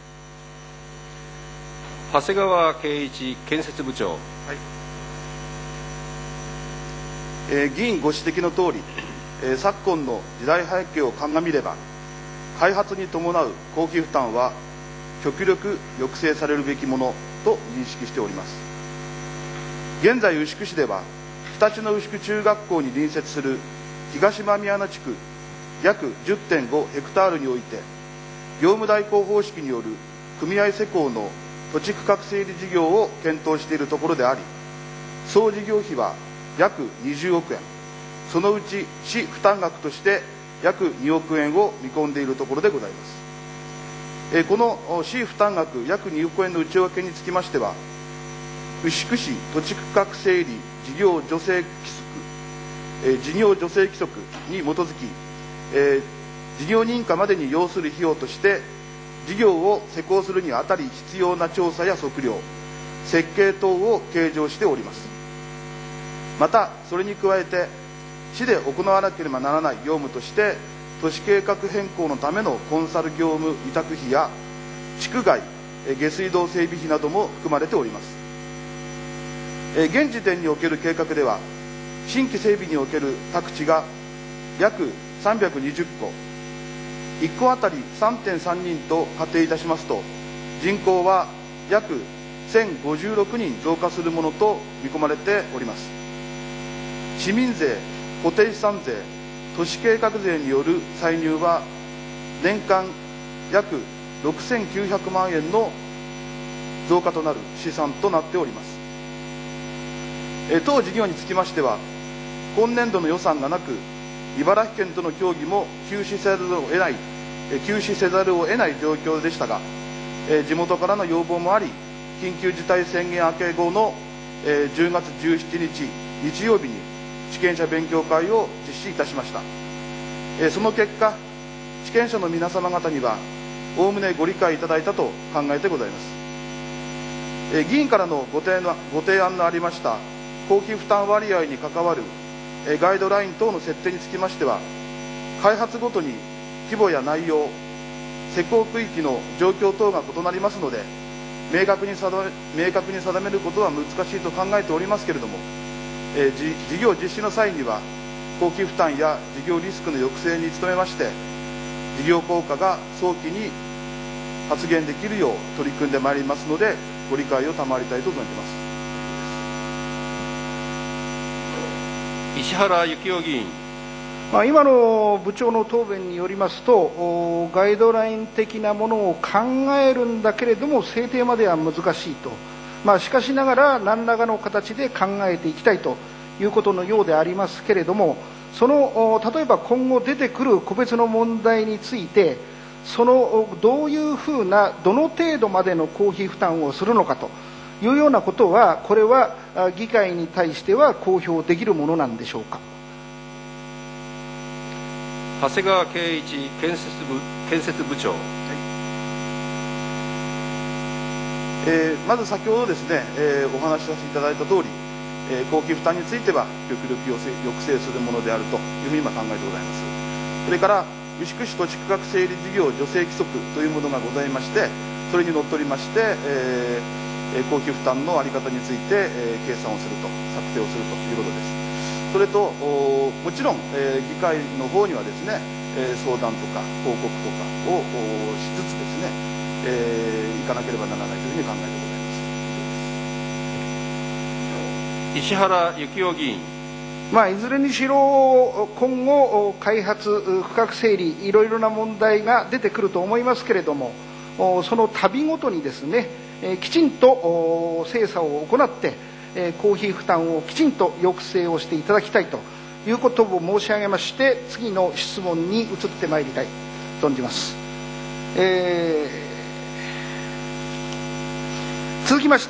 長谷川圭一建設部長。はい。 えー、議員ご指摘のとおり、えー、昨今の時代背景を鑑みれば、開発に伴う公費負担は極力抑制されるべきものと認識しております。現在、牛久市では常陸の牛久中学校に隣接する東間宮名地区約 じゅってんご ヘクタールにおいて、業務代行方式による組合施工の土地区画整理事業を検討しているところであり、総事業費は約にじゅうおくえん、そのうち市負担額として約におくえんを見込んでいるところでございます。えー、この市負担額約におくえんの内訳につきましては、牛久市土地区画整理事業助成規則、えー、事業助成規則に基づき、えー、事業認可までに要する費用として事業を施行するにあたり必要な調査や測量、設計等を計上しております。また、それに加えて市で行わなければならない業務として、都市計画変更のためのコンサル業務委託費や地区外下水道整備費なども含まれております。現時点における計画では、新規整備における宅地が約さんびゃくにじゅっこ、いっこあたり さんてんさんにんと仮定いたしますと、人口は約せんごじゅうろくにん増加するものと見込まれております。市民税、固定資産税、都市計画税による歳入は年間約ろくせんきゅうひゃくまんえんの増加となる試算となっております。え当事業につきましては、今年度の予算がなく、茨城県との協議も休止せざるを得ない、休止せざるを得ない状況でしたが、地元からの要望もあり、緊急事態宣言明け後のじゅうがつじゅうしちにち日曜日に地権者勉強会を実施いたしました。その結果、地権者の皆様方にはおおむねご理解いただいたと考えてございます。議員からのご提案、ご提案のありました公費負担割合に関わるガイドライン等の設定につきましては、開発ごとに規模や内容、施工区域の状況等が異なりますので、明確に定め、明確に定めることは難しいと考えておりますけれども、えー、事, 事業実施の際には公費負担や事業リスクの抑制に努めまして、事業効果が早期に発現できるよう取り組んでまいりますので、ご理解を賜りたいと存じます。 石原幸男議員。 まあ、今の部長の答弁によりますと、ガイドライン的なものを考えるんだけれども制定までは難しいと、まあ、しかしながら何らかの形で考えていきたいということのようでありますけれども、その例えば今後出てくる個別の問題について、そのどういうふうなどの程度までの公費負担をするのかというようなことは、これは議会に対しては公表できるものなんでしょうか。 長谷川圭一建設部建設部長。はい。 えー、まず先ほどですね、えー、お話しさせていただいた通り、えー、公費負担については極力抑制するものであるというふうに今考えてございます。それから牛久市土地区画整理事業助成規則というものがございまして、それにのっとりまして、えー、公費負担の在り方について、えー、計算をすると、策定をするということです。それともちろん、えー、議会の方にはですね、えー、相談とか報告とかをしつつですね、えー、いかなければならないというふうに考えてございます。 石原幸男議員。 まあ、いずれにしろ今後開発区画整理いろいろな問題が出てくると思いますけれども、その度ごとにですね、きちんと精査を行って公費負担をきちんと抑制をしていただきたいということを申し上げまして、次の質問に移ってまいりたいと存じます。えー、続きまして、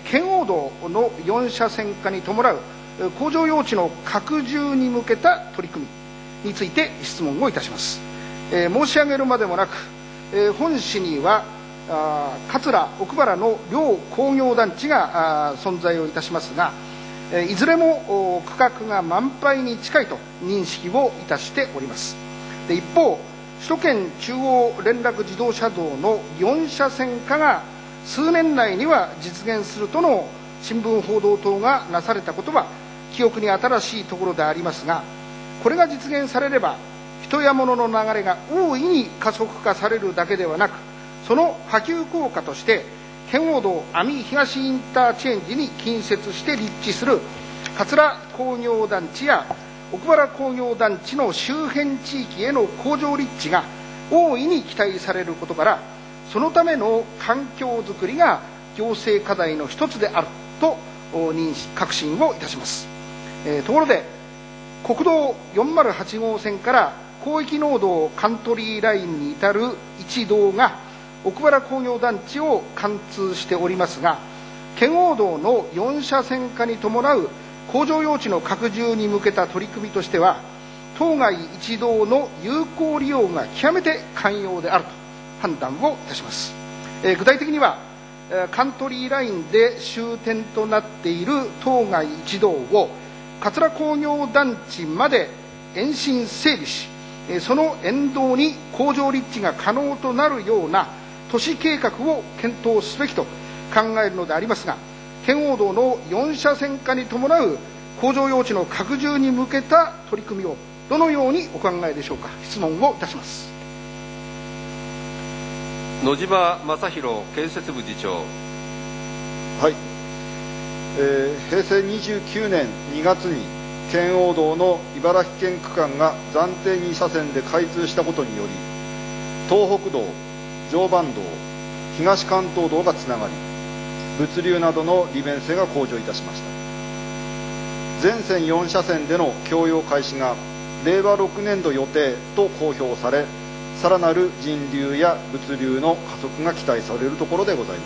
圏央道のよん車線化に伴う工場用地の拡充に向けた取り組みについて質問をいたします。えー、申し上げるまでもなく、えー、本市にはあ桂奥原の両工業団地が存在をいたしますが、えー、いずれも区画が満杯に近いと認識をいたしております。で一方、首都圏中央連絡自動車道のよん車線化が数年内には実現するとの新聞報道等がなされたことは記憶に新しいところでありますが、これが実現されれば人や物の流れが大いに加速化されるだけではなく、その波及効果として圏央道阿見東インターチェンジに近接して立地する桂工業団地や奥原工業団地の周辺地域への工場立地が大いに期待されることから、そのための環境づくりが行政課題の一つであると認識確信をいたします。えー、ところで国道よんまるはち号線から広域農道カントリーラインに至る一道が奥原工業団地を貫通しておりますが、圏央道のよん車線化に伴う工場用地の拡充に向けた取り組みとしては、当該一道の有効利用が極めて寛容であると判断をいたします。えー、具体的にはカントリーラインで終点となっている当該一道を桂工業団地まで延伸整備し、その沿道に工場立地が可能となるような都市計画を検討すべきと考えるのでありますが、圏央道のよん車線化に伴う工場用地の拡充に向けた取り組みをどのようにお考えでしょうか。質問をいたします。 野島正弘建設部次長。 はい、えー、平成にじゅうきゅうねんにがつに圏央道の茨城県区間が暫定に車線で開通したことにより、東北道、常磐道、東関東道がつながり、物流などの利便性が向上いたしました。全線よん車線での供用開始がれいわろくねんど予定と公表され、さらなる人流や物流の加速が期待されるところでございます。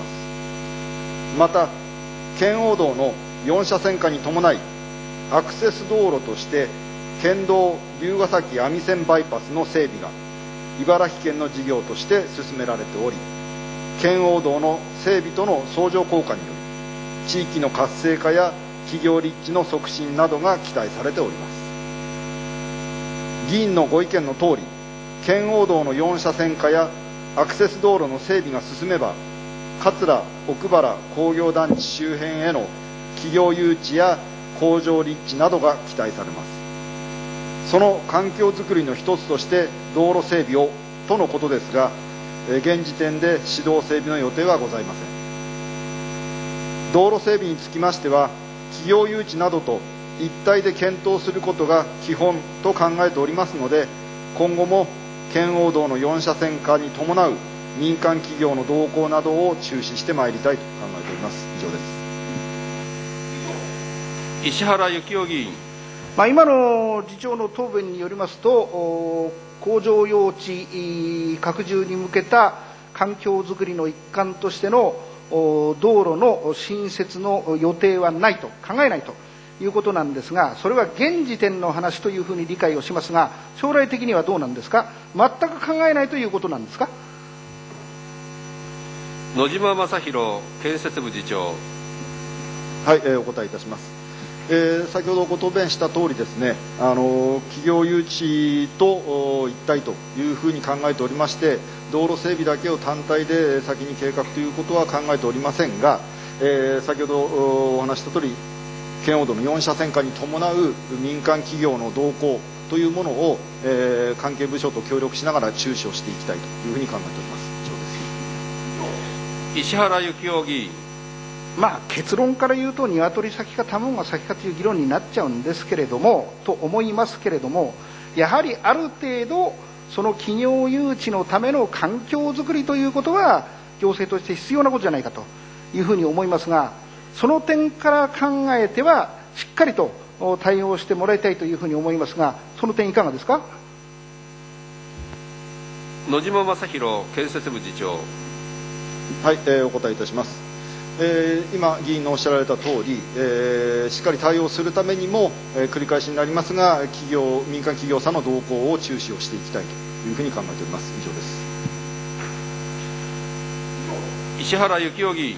また圏央道のよん車線化に伴い、アクセス道路として県道龍ケ崎阿見線バイパスの整備が茨城県の事業として進められており、圏央道の整備との相乗効果により地域の活性化や企業立地の促進などが期待されております。議員のご意見の通り、 圏央道のよん車線化やアクセス道路の整備が進めば、桂奥原工業団地周辺への企業誘致や工場立地などが期待されます。その環境づくりの一つとして道路整備をとのことですが、現時点で指導整備の予定はございません。道路整備につきましては、企業誘致などと一体で検討することが基本と考えておりますので、今後も圏央道のよん車線化に伴う民間企業の動向などを注視してまいりたいと考えております。以上です。 石原行雄議員。 まあ、今の議長の答弁によりますと、工場用地拡充に向けた環境づくりの一環としての道路の新設の予定はないと、考えないということなんですが、それは現時点の話というふうに理解をしますが、将来的にはどうなんですか。全く考えないということなんですか。 野島正弘建設部次長。 はい、えー、お答えいたします。えー、先ほどご答弁した通りですね、あの企業誘致と一体というふうに考えておりまして、道路整備だけを単体で先に計画ということは考えておりませんが、えー、先ほどお話した通り、圏央道のよん車線化に伴う民間企業の動向というものを、えー、関係部署と協力しながら注視をしていきたいというふうに考えております。以上です。 石原行雄議員。 まあ、結論から言うと鶏先か卵が先かという議論になっちゃうんですけれども、と思いますけれども、やはりある程度その企業誘致のための環境づくりということは行政として必要なことじゃないかというふうに思いますが、その点から考えてはしっかりと対応してもらいたいというふうに思いますが、その点いかがですか。 野島正弘建設部次長。 はい、えー、お答えいたします。えー、今議員のおっしゃられた通り、えー、しっかり対応するためにも、えー、繰り返しになりますが、企業民間企業さんの動向を注視をしていきたいというふうに考えております。以上です。 石原行雄議員。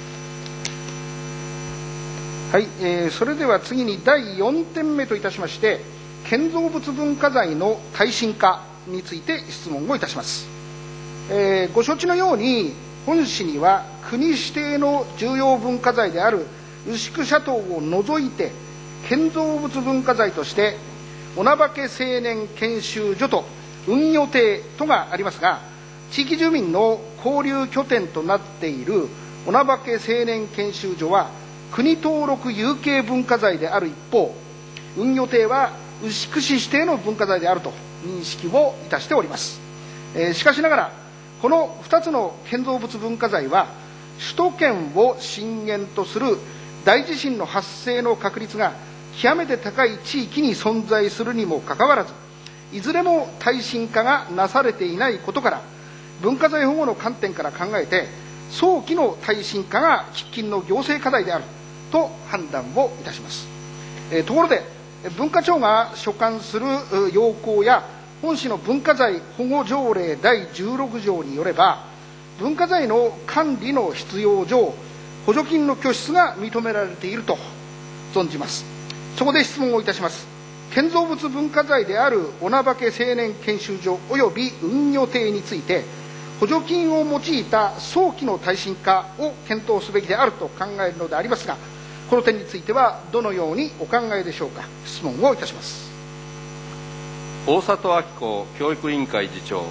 はい、えー、それでは次にだいよんてんめといたしまして、建造物文化財の耐震化について質問をいたします。えー、ご承知のように本市には国指定の重要文化財である牛久斜塔を除いて建造物文化財として女化青年研修所と運予定とがありますが、地域住民の交流拠点となっている女化青年研修所は国登録有形文化財である一方、運予定は牛久市指定の文化財であると認識をいたしております。えー、しかしながらこのふたつの建造物文化財は首都圏を震源とする大地震の発生の確率が極めて高い地域に存在するにもかかわらず、いずれも耐震化がなされていないことから、文化財保護の観点から考えて早期の耐震化が喫緊の行政課題であると判断をいたします。えー、ところで文化庁が所管する要項や本市の文化財保護条例だいじゅうろく条によれば、文化財の管理の必要上補助金の拠出が認められていると存じます。そこで質問をいたします。建造物文化財である女化青年研修所及び運予定について、補助金を用いた早期の耐震化を検討すべきであると考えるのでありますが、この点についてはどのようにお考えでしょうか。質問をいたします。 大里明子教育委員会次長。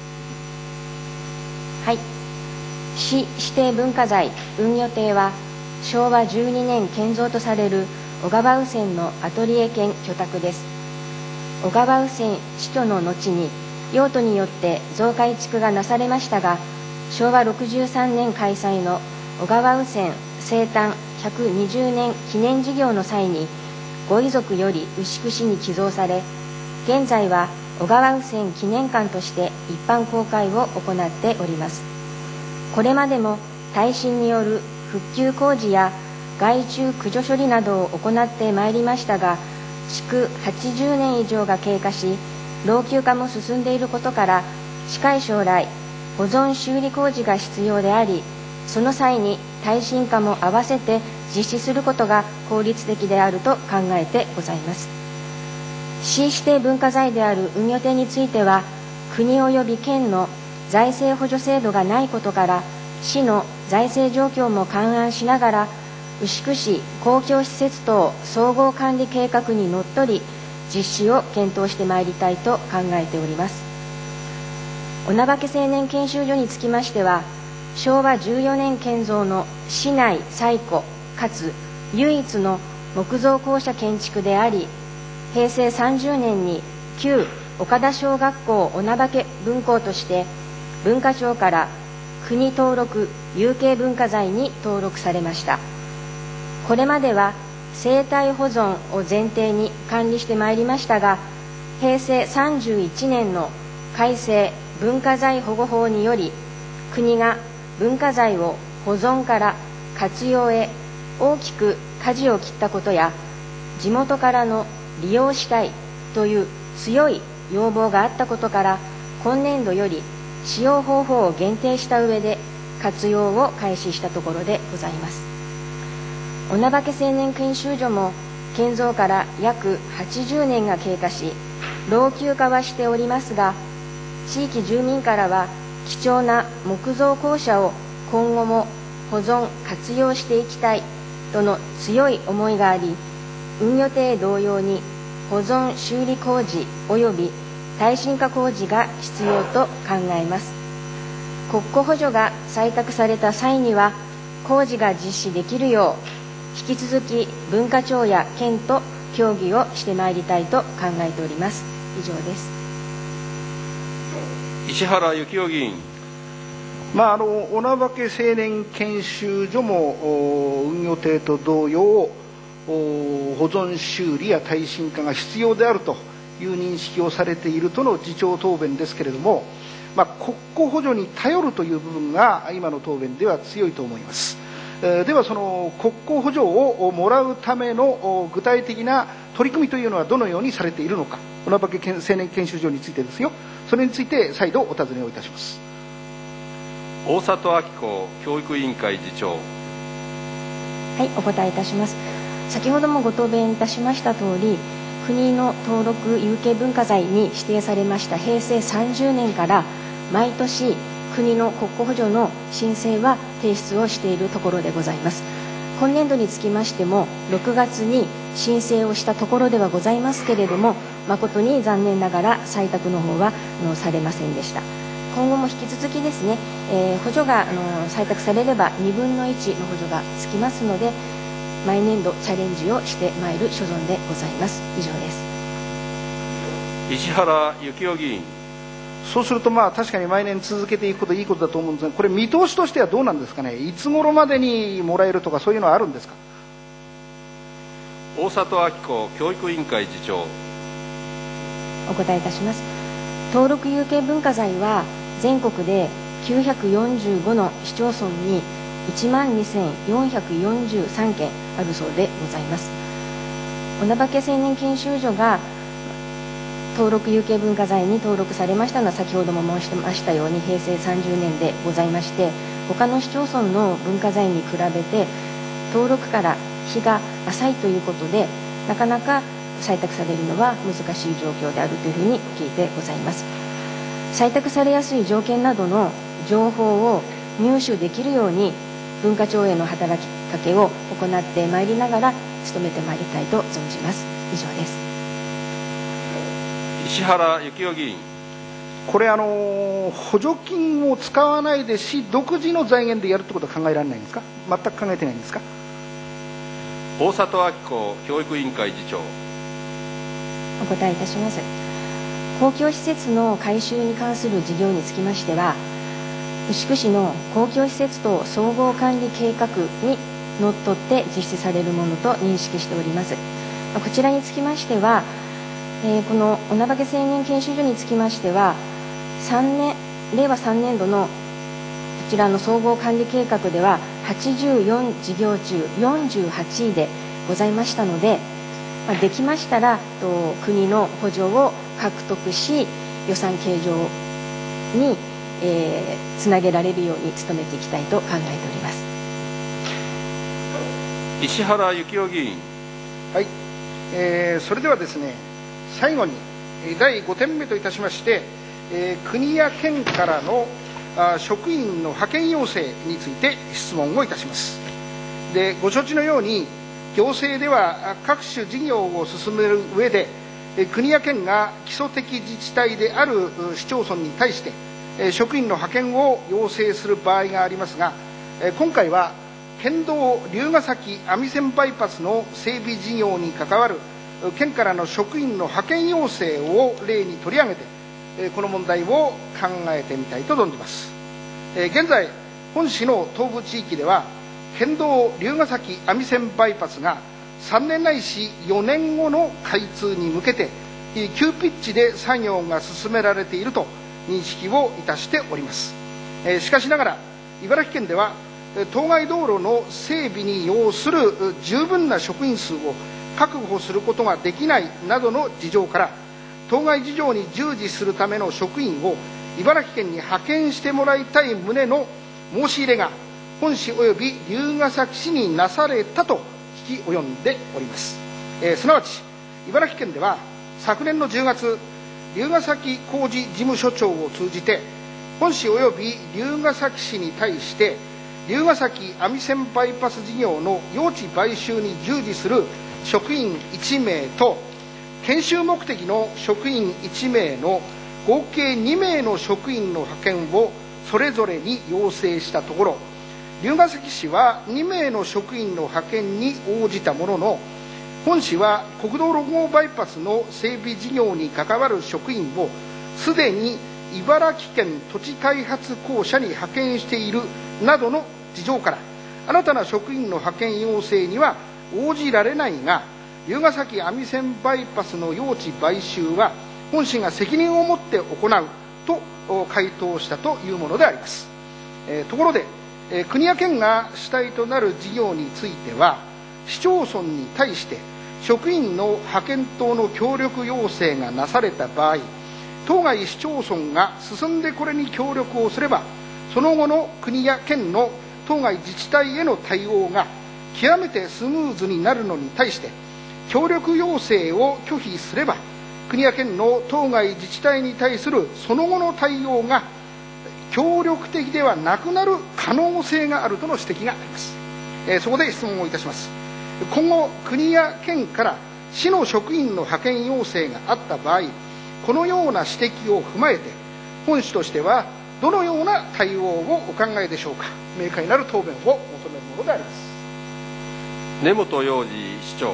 はい、市指定文化財運予定はしょうわじゅうにねん建造とされる小川右線のアトリエ兼居宅です。小川右線死去の後に用途によって増改築がなされましたが、しょうわろくじゅうさんねん開催の小川右線生誕ひゃくにじゅうねん記念事業の際にご遺族より牛久市に寄贈され、現在は小川右線記念館として一般公開を行っております。これまでも耐震による復旧工事や害虫駆除処理などを行ってまいりましたが、築はちじゅうねん以上が経過し老朽化も進んでいることから、近い将来保存修理工事が必要であり、その際に耐震化も合わせて実施することが効率的であると考えてございます。市指定文化財である運予定については、 国及び県の財政補助制度がないことから、市の財政状況も勘案しながら、牛久市公共施設等総合管理計画にのっとり実施を検討してまいりたいと考えております。女化青年研修所につきましては、しょうわじゅうよねん建造の市内最古かつ唯一の木造校舎建築であり、へいせいさんじゅうねんに旧岡田小学校女化分校として文化庁から国登録有形文化財に登録されました。これまでは生態保存を前提に管理してまいりましたが、へいせいさんじゅういちねんの改正文化財保護法により、国が文化財を保存から活用へ大きく舵を切ったことや、地元からの利用したいという強い要望があったことから、今年度より使用方法を限定した上で活用を開始したところでございます。女化青年研修所も建造から約はちじゅうねんが経過し、老朽化はしておりますが、地域住民からは貴重な木造校舎を今後も保存活用していきたいとの強い思いがあり、運予定同様に保存修理工事及び耐震化工事が必要と考えます。国庫補助が採択された際には、工事が実施できるよう引き続き文化庁や県と協議をしてまいりたいと考えております。以上です。 石原幸男議員。 まあ、あの女化青年研修所も運予定と同様、保存修理や耐震化が必要であるという認識をされているとの次長答弁ですけれども、まあ、国庫補助に頼るという部分が今の答弁では強いと思います。ではその国庫補助をもらうための具体的な取り組みというのはどのようにされているのか、女化青年研修所についてですよ、それについて再度お尋ねをいたします。 大里明子教育委員会次長。 はい、お答えいたします。先ほどもご答弁いたしました通り、国の登録有形文化財に指定されましたへいせいさんじゅうねんから毎年国の国庫補助の申請は提出をしているところでございます。今年度につきましてもろくがつに申請をしたところではございますけれども、誠に残念ながら採択の方はあのされませんでした。今後も引き続きですね、えー、補助があの採択されればにぶんのいちの補助がつきますので、毎年度チャレンジをしてまいる所存でございます。以上です。 石原幸男議員。 そうすると、まあ確かに毎年続けていくこといいことだと思うんですが、これ見通しとしてはどうなんですかね。いつ頃までにもらえるとかそういうのはあるんですか。 大里明子教育委員会次長。 お答えいたします。登録有形文化財は全国できゅうひゃくよんじゅうごの市町村にいちまんにせんよんひゃくよんじゅうさんけんあるそうでございます。女化青年研修所が登録有形文化財に登録されましたのは先ほども申しましたようにへいせいさんじゅうねんでございまして、他の市町村の文化財に比べて登録から日が浅いということで、なかなか採択されるのは難しい状況であるというふうに聞いてございます。採択されやすい条件などの情報を入手できるように文化庁への働きかけを行ってまいりながら努めてまいりたいと存じます。以上です。 石原幸男議員。 これあの補助金を使わないで市独自の財源でやるってことは考えられないんですか。全く考えてないんですか。 大里明子教育委員会次長。 お答えいたします。公共施設の改修に関する事業につきましては、牛久市の公共施設等総合管理計画にのっとって実施されるものと認識しております。こちらにつきましては、えー、この女化青年研修所につきましてはさんねんれいわさんねんどのこちらの総合管理計画でははちじゅうよんじぎょうちゅうよんじゅうはちいでございましたので、まあ、できましたらと国の補助を獲得し予算計上に、えー、つなげられるように努めていきたいと考えております。 石原幸男議員。 はい、えー、それではですね、最後にだいごてんめといたしまして、 えー、国や県からのあ職員の派遣要請について質問をいたします。で、ご承知のように、行政では各種事業を進める上で、国や県が基礎的自治体である市町村に対して職員の派遣を要請する場合がありますが、今回は県道龍ケ崎阿見線バイパスの整備事業に関わる県からの職員の派遣要請を例に取り上げて、この問題を考えてみたいと存じます。現在、本市の東部地域では県道龍ケ崎阿見線バイパスがさんねんないしよねんごの開通に向けて急ピッチで作業が進められていると認識をいたしております。しかしながら茨城県では当該道路の整備に要する十分な職員数を確保することができないなどの事情から、当該事業に従事するための職員を茨城県に派遣してもらいたい旨の申し入れが本市及び龍ケ崎市になされたと聞き及んでおります。えー、すなわち茨城県では昨年のじゅうがつ、龍ケ崎工事事務所長を通じて本市及び龍ケ崎市に対して龍ケ崎阿見線バイパス事業の用地買収に従事する職員いちめいと研修目的の職員いちめいの合計にめいの職員の派遣をそれぞれに要請したところ、龍ケ崎市はにめいの職員の派遣に応じたものの、本市は国道ろくごうバイパスの整備事業に関わる職員をすでに茨城県土地開発公社に派遣しているなどの事情から、新たな職員の派遣要請には応じられないが、龍ケ崎阿見線バイパスの用地買収は本市が責任を持って行うと回答したというものであります。えー、ところで、えー、国や県が主体となる事業については、市町村に対して職員の派遣等の協力要請がなされた場合、当該市町村が進んでこれに協力をすれば、その後の国や県の当該自治体への対応が極めてスムーズになるのに対して、協力要請を拒否すれば、国や県の当該自治体に対するその後の対応が協力的ではなくなる可能性があるとの指摘があります。えー、そこで質問をいたします。今後、国や県から市の職員の派遣要請があった場合、このような指摘を踏まえて、本市としてはどのような対応をお考えでしょうか。明快なる答弁を求めるものであります。 根本洋二市長。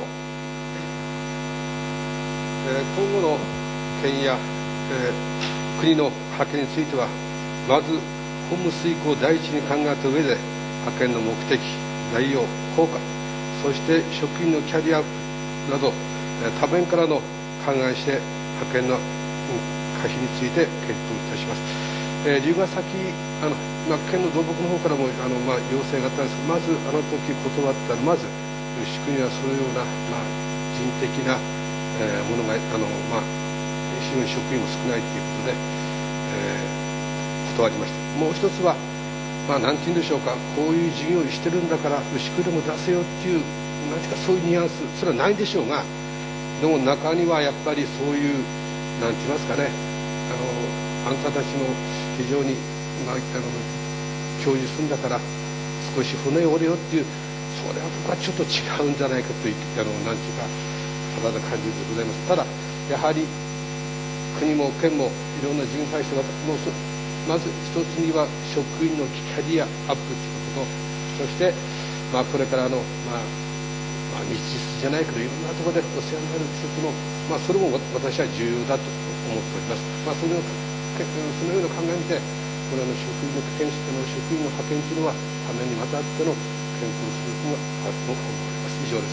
えー、今後の県や、えー、国の派遣については、まず本務遂行を第一に考えた上で、派遣の目的、内容、効果、そして職員のキャリアアップなど、えー、多面からの考えして派遣の可否について検討いたします。えー、龍ケ崎あの、まあ、県の土木の方からもあの、まあ、要請があったんですが、まずあの時断ったら、まず市区にはそういうような、まあ、人的なえー、ものがあの、まあ、非常に職員も少ないということで、えー、断りました。もう一つは、まあ、なんて言うんでしょうか、こういう事業をしてるんだから牛久でも出せよっていう、なんていうかそういうニュアンス、それはないんでしょうが、でも中にはやっぱりそういう、なんて言いますかね、あのあんたたちも非常に、まあ、あの教授するんだから少し骨折れよっていう、それは僕はちょっと違うんじゃないかという、あのなんていうかただ感じでございます。ただやはり国も県もいろんな事業に対しては、もうまず一つには職員のキャリアアップということと、そして、まあ、これからの、まあまあ、道筋じゃないけどいろんなところでお世話になる施設も、まあ、それも私は重要だと思っております。まあ、そのようなそのような考えで、これの職員の派遣の職員の派遣というのはためにわたっての検討するのがあると思います。以上です。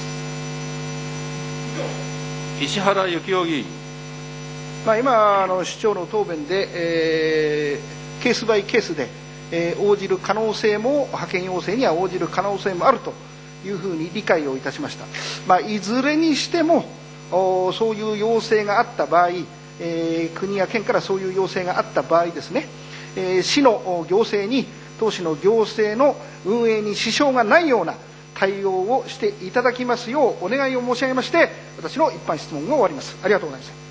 石原行雄議員。 まあ、今あの市長の答弁で、えー、ケースバイケースで、えー、応じる可能性も派遣要請には応じる可能性もあるというふうに理解をいたしました。まあ、いずれにしてもそういう要請があった場合、えー、国や県からそういう要請があった場合ですね、えー、市の行政に当市の行政の運営に支障がないような対応をしていただきますようお願いを申し上げまして、私の一般質問が終わります。ありがとうございました。